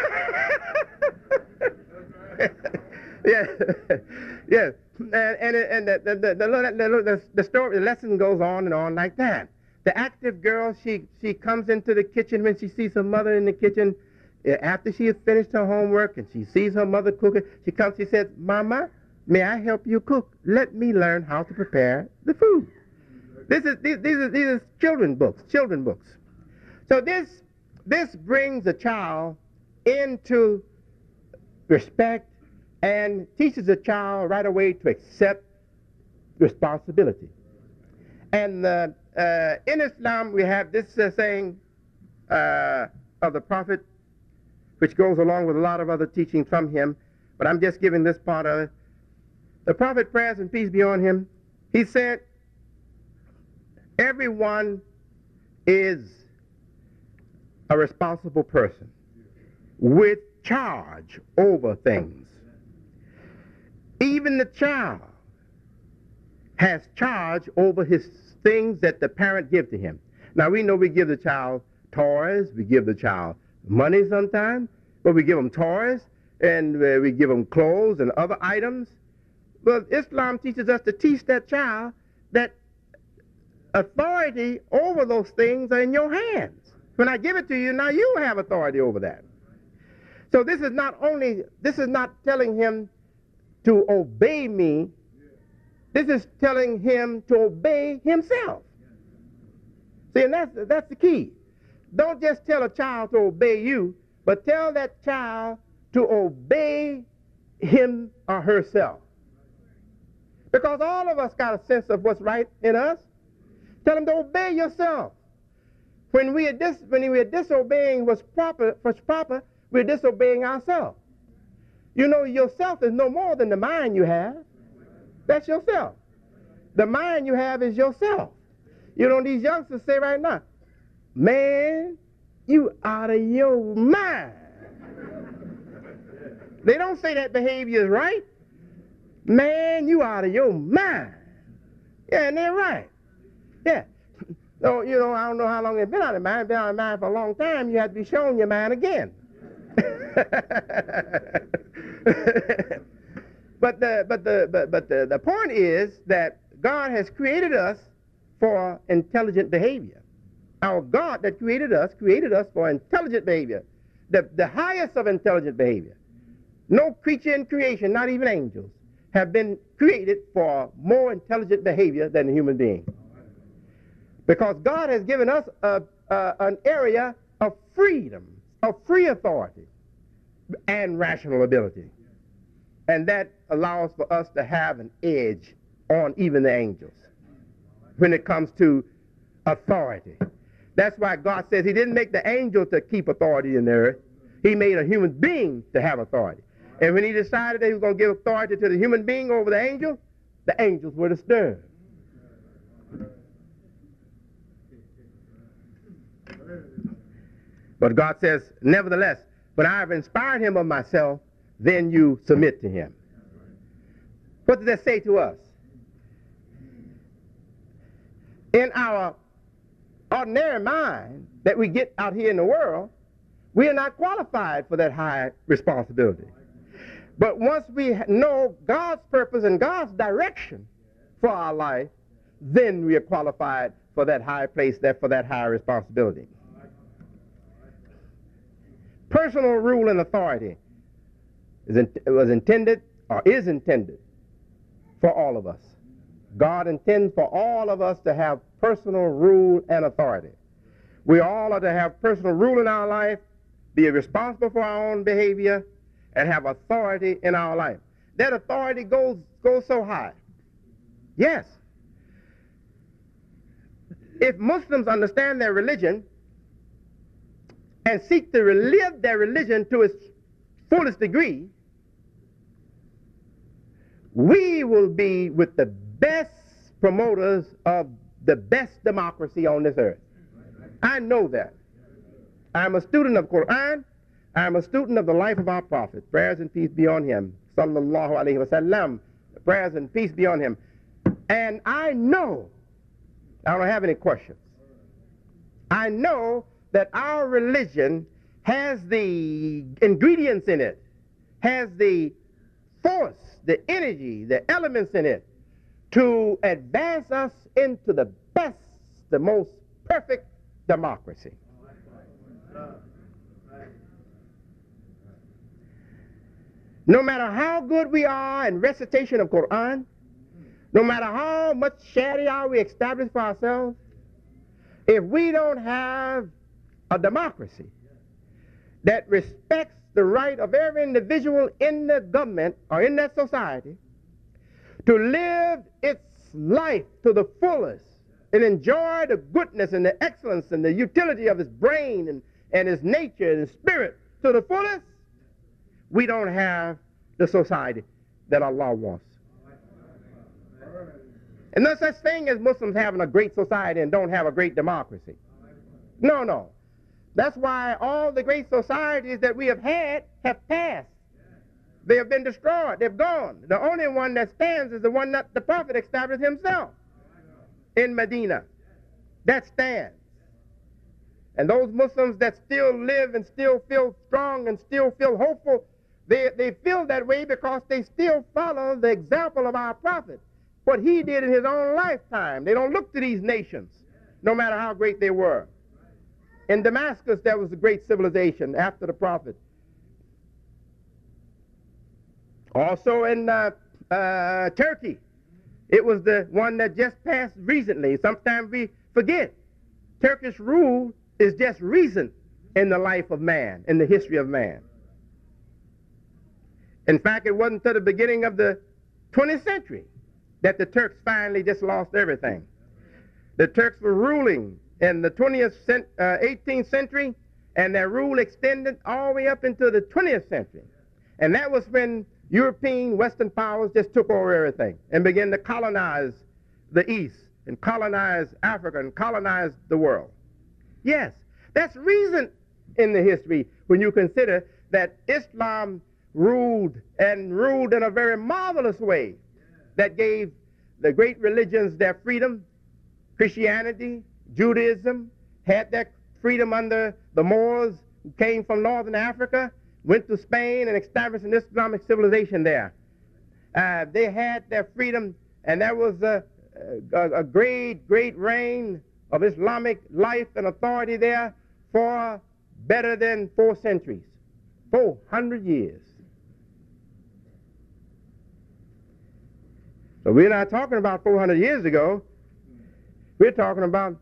Yes, yes. And, and, and the, the, the, the, the, the story, the lesson goes on and on like that. The active girl, she, she comes into the kitchen when she sees her mother in the kitchen. After she has finished her homework and she sees her mother cooking, she comes, she says, Mama, may I help you cook? Let me learn how to prepare the food. This is, these, these, are, these are children books, children books. So this, this brings a child into respect and teaches a child right away to accept responsibility. And uh, uh, in Islam, we have this uh, saying uh, of the Prophet, which goes along with a lot of other teaching from him, but I'm just giving this part of it. The Prophet, prayers and peace be on him, he said, everyone is a responsible person with charge over things. Even the child has charge over his things that the parent give to him. Now, we know we give the child toys, we give the child money sometimes, but we give them toys, and uh, we give them clothes and other items. But Islam teaches us to teach that child that authority over those things are in your hands. When I give it to you, now you have authority over that. So this is not only, this is not telling him to obey me, this is telling him to obey himself. See, and that's, that's the key. Don't just tell a child to obey you, but tell that child to obey him or herself. Because all of us got a sense of what's right in us. Tell them to obey yourself. When we are, dis when we are disobeying what's proper, what's proper, we're disobeying ourselves. You know, yourself is no more than the mind you have. That's yourself. The mind you have is yourself. You know, these youngsters say right now, man, you out of your mind. They don't say that behavior is right. Man, you out of your mind. Yeah, and they're right. Yeah. So, you know, I don't know how long they've been out of mind. Been out of mind for a long time. You have to be shown your mind again. but the but the but, but the, the point is that God has created us for intelligent behavior. Our God that created us created us for intelligent behavior, the, the highest of intelligent behavior. No creature in creation, not even angels, have been created for more intelligent behavior than a human being. Because God has given us a, a, an area of freedom, of free authority, and rational ability. And that allows for us to have an edge on even the angels when it comes to authority. That's why God says he didn't make the angel to keep authority in the earth. He made a human being to have authority. And when he decided that he was going to give authority to the human being over the angel, the angels were disturbed. But God says, nevertheless, but I have inspired him of myself, then you submit to him. What does that say to us? In our ordinary mind that we get out here in the world, we are not qualified for that high responsibility. But once we know God's purpose and God's direction for our life, then we are qualified for that high place, that for that high responsibility. Personal rule and authority is in, was intended or is intended for all of us. God intends for all of us to have personal rule and authority. We all are to have personal rule in our life, be responsible for our own behavior, and have authority in our life. That authority goes, goes so high. Yes. If Muslims understand their religion and seek to live their religion to its fullest degree, we will be with the best promoters of the best democracy on this earth. I know that. I'm a student of Quran. I'm a student of the life of our prophet. Prayers and peace be on him. Sallallahu alayhi wa sallam. Prayers and peace be on him. And I know, I don't have any questions, I know that our religion has the ingredients in it, has the force, the energy, the elements in it to advance us into the best, the most perfect democracy. No matter how good we are in recitation of Quran, no matter how much Sharia we establish for ourselves, if we don't have a democracy that respects the right of every individual in the government or in that society to live its life to the fullest and enjoy the goodness and the excellence and the utility of his brain and, and his nature and his spirit to the fullest, we don't have the society that Allah wants. And no such thing as Muslims having a great society and don't have a great democracy. No, no. That's why all the great societies that we have had have passed. They have been destroyed. They've gone. The only one that stands is the one that the Prophet established himself in Medina. That stands. And those Muslims that still live and still feel strong and still feel hopeful, they, they feel that way because they still follow the example of our Prophet, what he did in his own lifetime. They don't look to these nations, no matter how great they were. In Damascus, there was a great civilization after the Prophet. Also in uh, uh, Turkey, it was the one that just passed recently. Sometimes we forget. Turkish rule is just recent in the life of man, in the history of man. In fact, it wasn't until the beginning of the twentieth century that the Turks finally just lost everything. The Turks were ruling in the twentieth, uh, eighteenth century, and their rule extended all the way up into the twentieth century. And that was when European Western powers just took over everything and began to colonize the East and colonize Africa and colonize the world. Yes, that's recent in the history when you consider that Islam ruled and ruled in a very marvelous way that gave the great religions their freedom. Christianity, Judaism had their freedom under the Moors who came from northern Africa, went to Spain and established an Islamic civilization there. Uh, they had their freedom, and there was a, a, a great, great reign of Islamic life and authority there for better than four centuries, four hundred years. So we're not talking about four hundred years ago. We're talking about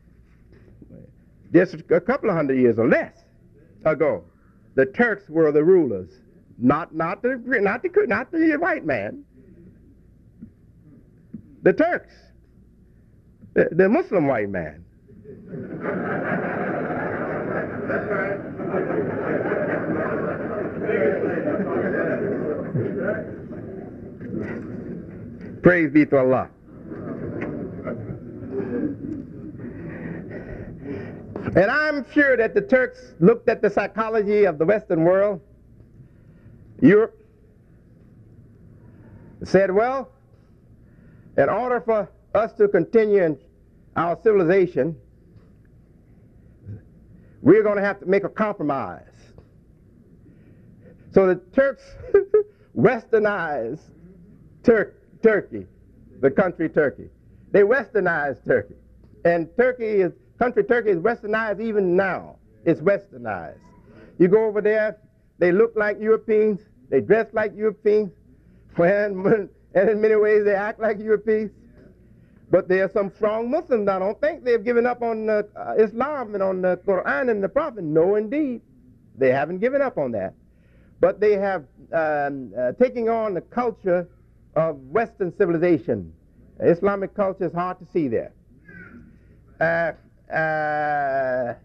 just a couple of hundred years or less ago. The Turks were the rulers, not not the not the not the white man. The Turks, the, the Muslim white man. That's right. Praise be to Allah. And I'm sure that the Turks looked at the psychology of the Western world, Europe, said, well, in order for us to continue in our civilization, we're going to have to make a compromise. So the Turks westernized Tur- Turkey, the country Turkey. They westernized Turkey. And Turkey is, country Turkey is westernized even now. It's westernized. You go over there, they look like Europeans, they dress like Europeans, and in many ways they act like Europeans. But there are some strong Muslims. I don't think they've given up on uh, Islam and on the Quran and the Prophet. No, indeed. They haven't given up on that. But they have um, uh, taken on the culture of Western civilization. Islamic culture is hard to see there. Uh, uh,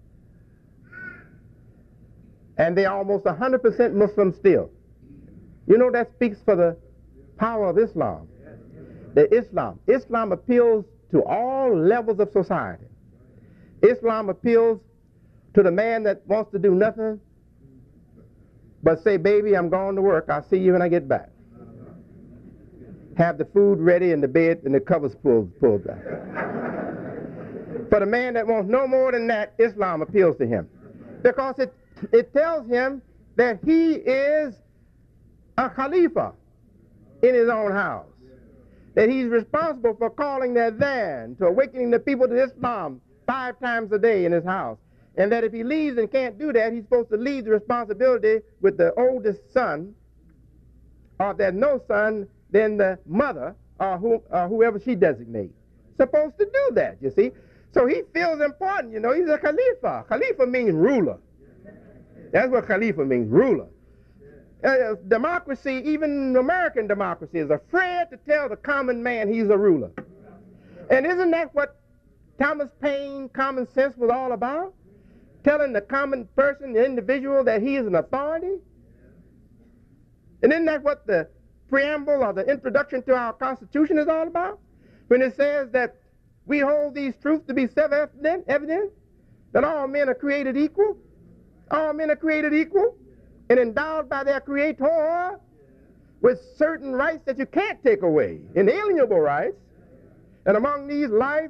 and they're almost one hundred percent Muslim still. You know, that speaks for the power of Islam. The Islam. Islam appeals to all levels of society. Islam appeals to the man that wants to do nothing but say, baby, I'm going to work. I'll see you when I get back. Have the food ready and the bed and the covers pulled, pulled back. For the man that wants no more than that, Islam appeals to him. Because it, it tells him that he is a Khalifa in his own house. That he's responsible for calling the adhan, to awakening the people to Islam five times a day in his house. And that if he leaves and can't do that, he's supposed to leave the responsibility with the oldest son, or if there's no son, then the mother, or, who, or whoever she designates. Supposed to do that, you see. So he feels important, you know. He's a Khalifa. Khalifa means ruler. That's what Khalifa means, ruler. Uh, democracy, even American democracy, is afraid to tell the common man he's a ruler. And isn't that what Thomas Paine, Common Sense, was all about? Telling the common person, the individual, that he is an authority? And isn't that what the preamble or the introduction to our Constitution is all about? When it says that we hold these truths to be self-evident, evident, that all men are created equal. All men are created equal. and endowed by their Creator with certain rights that you can't take away, inalienable rights. And among these, life,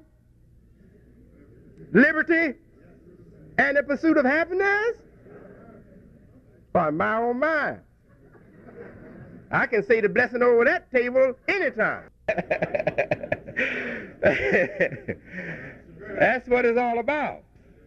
liberty, and the pursuit of happiness. By my own mind, I can say the blessing over that table anytime. That's what it's all about.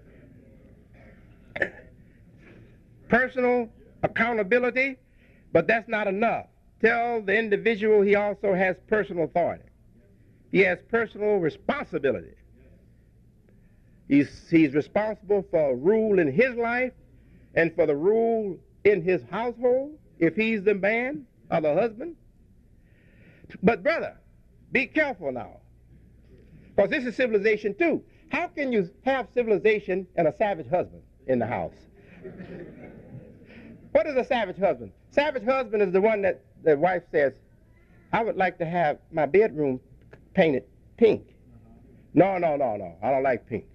Personal accountability, but that's not enough. Tell the individual he also has personal authority. He has personal responsibility. He's, he's responsible for rule in his life and for the rule in his household, if he's the man or the husband. But brother, be careful now, because this is civilization too. How can you have civilization and a savage husband in the house? What is a savage husband? Savage husband is the one that the wife says, I would like to have my bedroom painted pink. No, no, no, no, I don't like pink.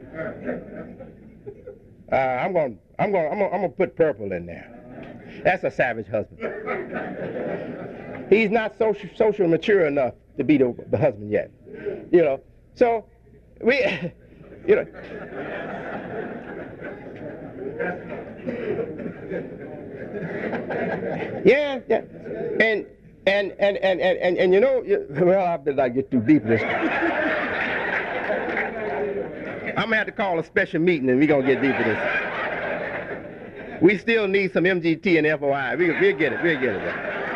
Uh, I'm going, I'm going, I'm going, I'm going to put purple in there. That's a savage husband. He's not social, social mature enough to be the, the husband yet, you know. So we, you know. Yeah, yeah, and and and and and and, and you know, you, well, I better not get too deep in this. I'm gonna have to call a special meeting, and we're gonna get deep in this. We still need some M G T and F O I. We, we'll get it. We'll get it.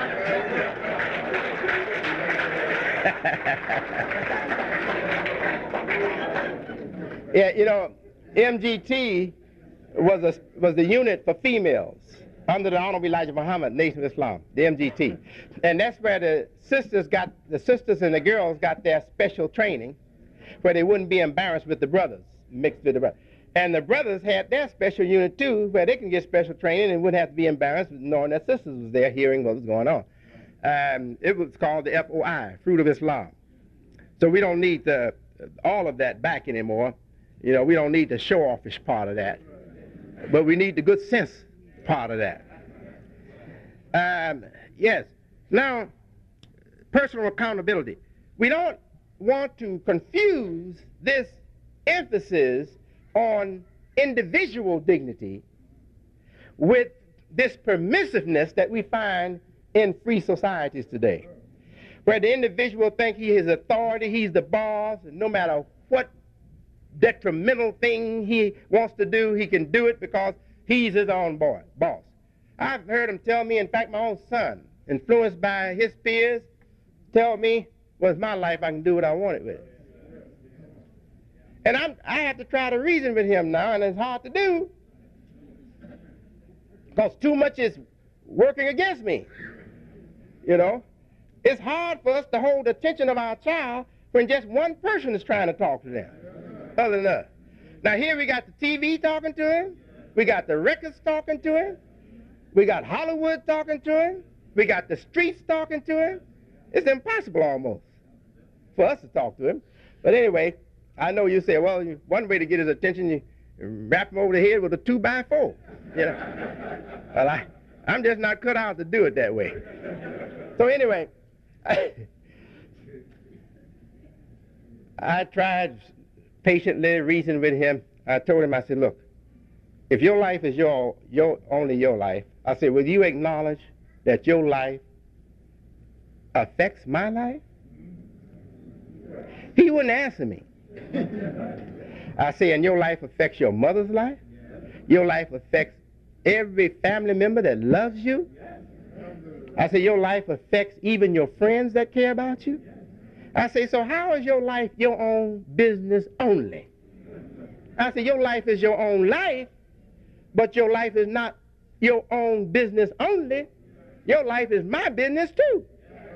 Yeah, you know, M G T was a was the unit for females under the Honorable Elijah Muhammad, Nation of Islam, the M G T, and that's where the sisters got the sisters and the girls got their special training, where they wouldn't be embarrassed with the brothers, mixed with the brothers. And the brothers had their special unit too, where they can get special training and wouldn't have to be embarrassed knowing their sisters was there hearing what was going on. Um, it was called the F O I, Fruit of Islam. So we don't need the, all of that back anymore. You know, we don't need the show-offish part of that. But we need the good sense part of that. Um, yes. Now, personal accountability. We don't want to confuse this emphasis on individual dignity with this permissiveness that we find in free societies today, where the individual thinks he is authority, he's the boss, and no matter what detrimental thing he wants to do, he can do it because he's his own boy, boss. I've heard him tell me, in fact, my own son, influenced by his peers, tell me, well, it's my life, I can do what I want it with. And I'm, I have to try to reason with him now, and it's hard to do, because too much is working against me. You know, it's hard for us to hold the attention of our child when just one person is trying to talk to them, other than us. Now here we got the T V talking to him, we got the records talking to him, we got Hollywood talking to him, we got the streets talking to him. It's impossible almost for us to talk to him. But anyway, I know you say, well, one way to get his attention, you wrap him over the head with a two by four. You know, well, I, I'm just not cut out to do it that way. So anyway, I, I tried patiently reasoning with him. I told him, I said, look, if your life is your, your only your life, I said, will you acknowledge that your life affects my life? He wouldn't answer me. I say, and your life affects your mother's life? Your life affects every family member that loves you? I say, your life affects even your friends that care about you? I say, so how is your life your own business only? I say, your life is your own life, but your life is not your own business only. Your life is my business too.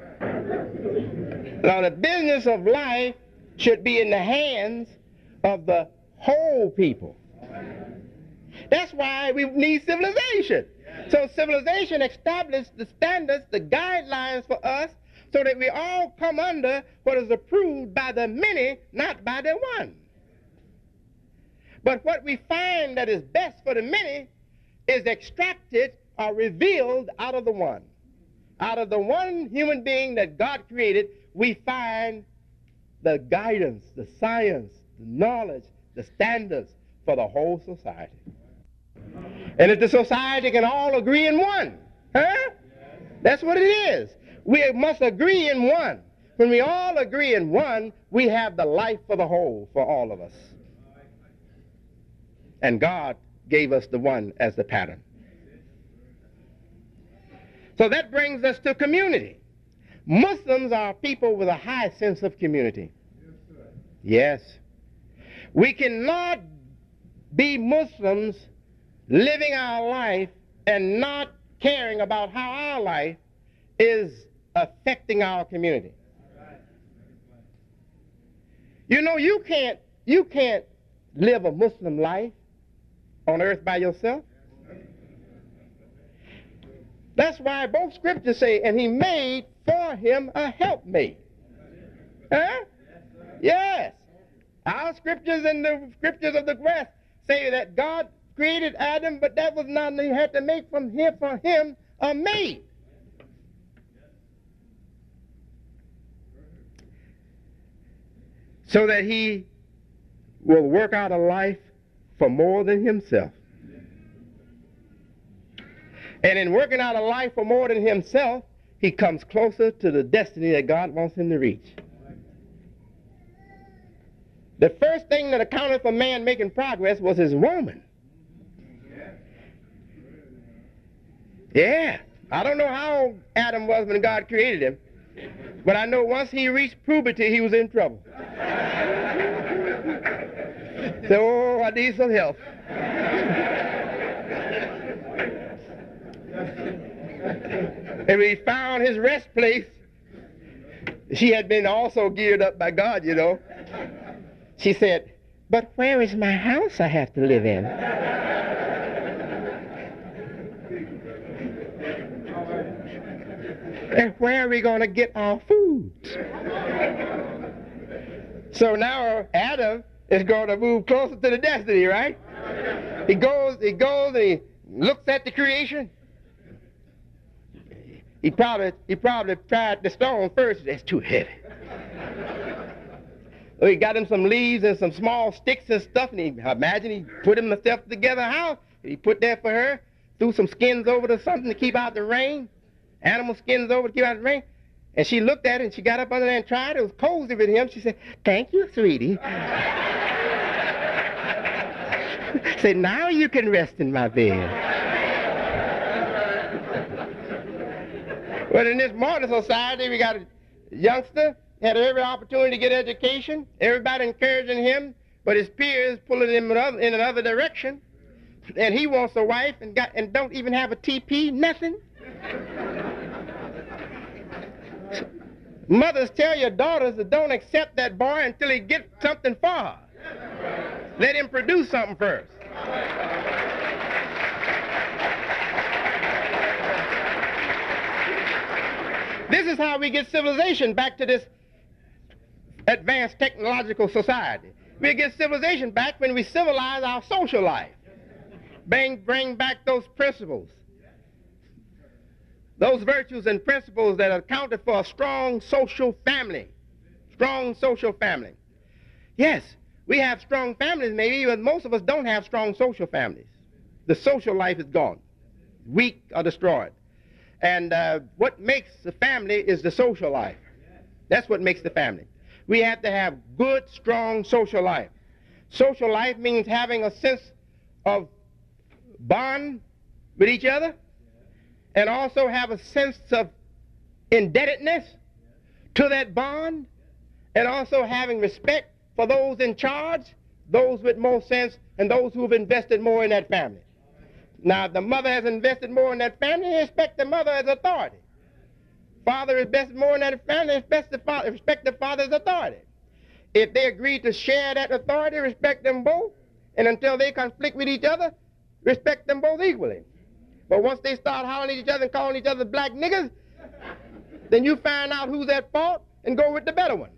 Now, the business of life should be in the hands of the whole people. That's why we need civilization. So civilization established the standards, the guidelines for us, so that we all come under what is approved by the many, not by the one. But what we find that is best for the many is extracted are revealed out of the one. Out of the one human being that God created, we find the guidance, the science, the knowledge, the standards for the whole society. And if the society can all agree in one, huh? That's what it is. We must agree in one. When we all agree in one, we have the life for the whole for all of us. And God gave us the one as the pattern. So that brings us to community. Muslims are people with a high sense of community. Yes. We cannot be Muslims living our life and not caring about how our life is affecting our community. You know, you can't, you can't live a Muslim life on earth by yourself. That's why both scriptures say, and he made for him a helpmate. Huh? Yes. Our scriptures and the scriptures of the West say that God created Adam, but that was not, he had to make from him, for him a mate. So that he will work out a life for more than himself. And in working out a life for more than himself, he comes closer to the destiny that God wants him to reach. The first thing that accounted for man making progress was his woman. Yeah. I don't know how Adam was when God created him, but I know once he reached puberty, he was in trouble. So, oh, I need some help. And when he found his rest place, she had been also geared up by God, you know. She said, but where is my house I have to live in? And where are we going to get our food? So now Adam is going to move closer to the destiny, right? He goes, he goes and he looks at the creation. He probably, he probably tried the stone first. That's too heavy. So he got him some leaves and some small sticks and stuff, and he, imagine he put himself together a house. He put that for her, threw some skins over to something to keep out the rain, animal skins over to keep out the rain. And she looked at it, and she got up under there and tried. It was cozy with him. She said, thank you, sweetie. Said, now you can rest in my bed. But in this modern society, we got a youngster, had every opportunity to get education, everybody encouraging him, but his peers pulling him in another, in another direction, and he wants a wife and got and don't even have a T P, nothing. Mothers, tell your daughters that don't accept that boy until he gets something for her. Let him produce something first. This is how we get civilization back to this advanced technological society. We get civilization back when we civilize our social life. Bring, bring back those principles, those virtues and principles that accounted for a strong social family. Strong social family. Yes, we have strong families maybe, but most of us don't have strong social families. The social life is gone, weak or destroyed. And uh, what makes the family is the social life. That's what makes the family. We have to have good, strong social life. Social life means having a sense of bond with each other, and also have a sense of indebtedness to that bond, and also having respect for those in charge, those with more sense, and those who have invested more in that family. Now, if the mother has invested more in that family, respect the mother as authority. Father invested more in that family, respect the, father, respect the father's authority. If they agree to share that authority, respect them both, and until they conflict with each other, respect them both equally. But once they start hollering at each other and calling each other black niggas, then you find out who's at fault and go with the better one.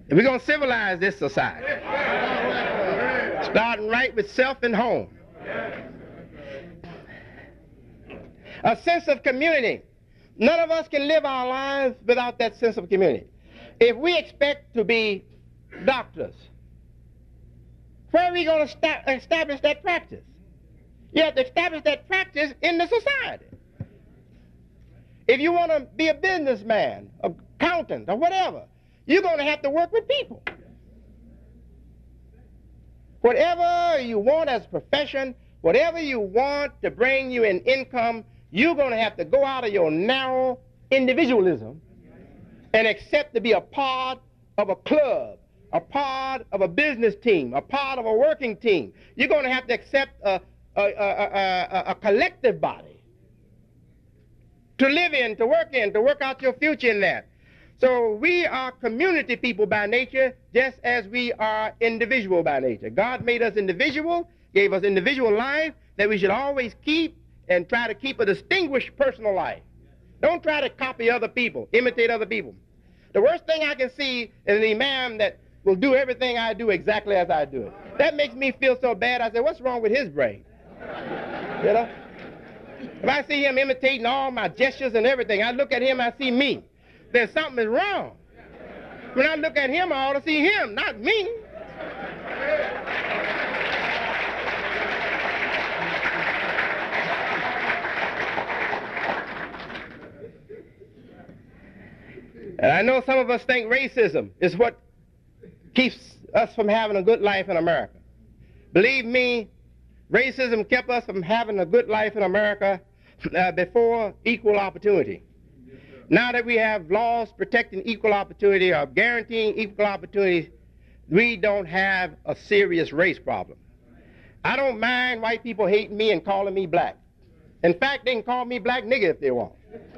And we're going to civilize this society. Starting right with self and home. A sense of community. None of us can live our lives without that sense of community. If we expect to be doctors, where are we going to establish that practice? You have to establish that practice in the society. If you want to be a businessman, an accountant, or whatever, you're going to have to work with people. Whatever you want as a profession, whatever you want to bring you an income, you're going to have to go out of your narrow individualism and accept to be a part of a club, a part of a business team, a part of a working team. You're going to have to accept a, a, a, a, a collective body to live in, to work in, to work out your future in that. So we are community people by nature, just as we are individual by nature. God made us individual, gave us individual life that we should always keep and try to keep a distinguished personal life. Don't try to copy other people, imitate other people. The worst thing I can see is an imam that will do everything I do exactly as I do it. That makes me feel so bad. I say, what's wrong with his brain? You know? If I see him imitating all my gestures and everything, I look at him, I see me. Then something is wrong. When I look at him, I ought to see him, not me. And I know some of us think racism is what keeps us from having a good life in America. Believe me, racism kept us from having a good life in America uh, before equal opportunity. Now that we have laws protecting equal opportunity or guaranteeing equal opportunity, we don't have a serious race problem. I don't mind white people hating me and calling me black. In fact, they can call me black nigger if they want,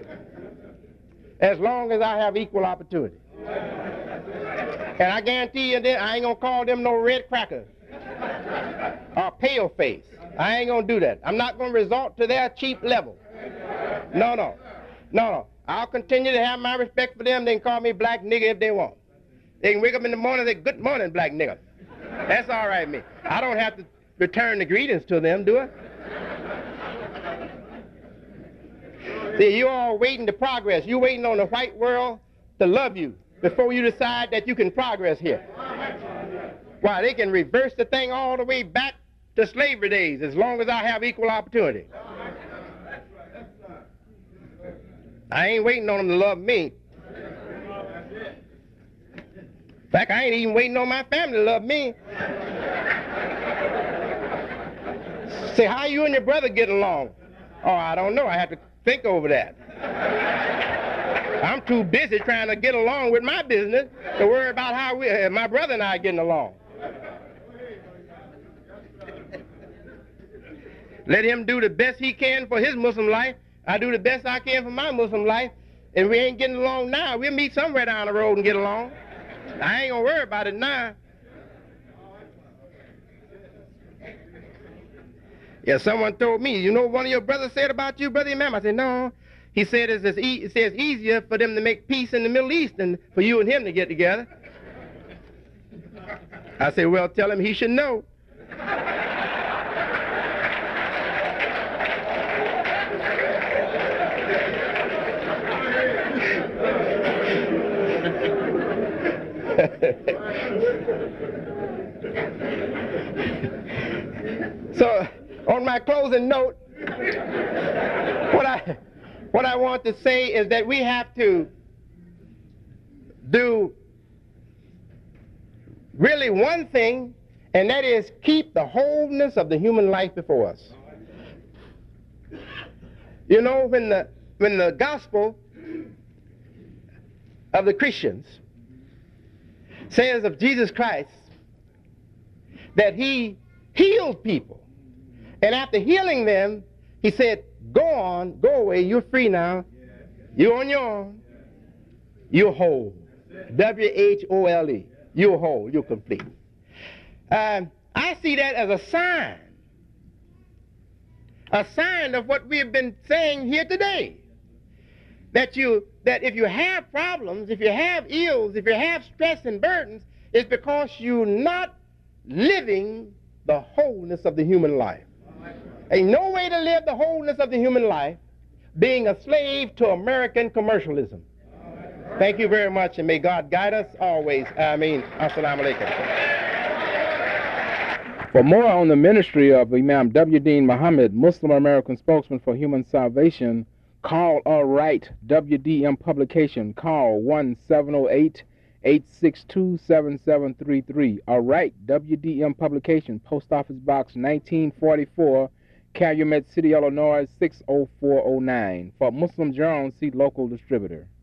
as long as I have equal opportunity. And I guarantee you that I ain't gonna call them no red cracker or pale face. I ain't gonna do that. I'm not gonna resort to their cheap level. No, no, no, no. I'll continue to have my respect for them. They can call me black nigger if they want. They can wake up in the morning and say, good morning, black nigger. That's all right with me. I don't have to return the greetings to them, do I? See, you're all waiting to progress. You're waiting on the white world to love you before you decide that you can progress here. Why, they can reverse the thing all the way back to slavery days as long as I have equal opportunity. I ain't waiting on them to love me. In fact, I ain't even waiting on my family to love me. Say, how you and your brother get along? Oh, I don't know. I have to think over that. I'm too busy trying to get along with my business to worry about how we, uh, my brother and I are getting along. Let him do the best he can for his Muslim life. I do the best I can for my Muslim life. And we ain't getting along now. We'll meet somewhere down the road and get along. I ain't gonna worry about it now. Yeah, someone told me, you know what one of your brothers said about you, Brother Imam? I said, no. He said it's, it's, e it says easier for them to make peace in the Middle East than for you and him to get together. I said, well, tell him he should know. So, on my closing note, what I, what I want to say is that we have to do really one thing, and that is keep the wholeness of the human life before us. You know, when the, when the gospel of the Christians says of Jesus Christ that he healed people, and after healing them, he said, go on, go away, you're free now, you're on your own, you're whole. W H O L E, you're whole, you're complete. Um, I see that as a sign, a sign of what we have been saying here today. that you that if you have problems, if you have ills, if you have stress and burdens, it's because you're not living the wholeness of the human life. Ain't no way to live the wholeness of the human life being a slave to American commercialism. Thank you very much, and may God guide us always. I mean, assalamu alaikum. For more on the ministry of Imam W. Deen Muhammad, Muslim American spokesman for human salvation, call or write W D M Publication. Call one seven zero eight, eight six two, seven seven three three or write W D M Publication, Post Office Box nineteen forty-four, Calumet City, Illinois six oh four oh nine. For Muslim Journal, see local distributor.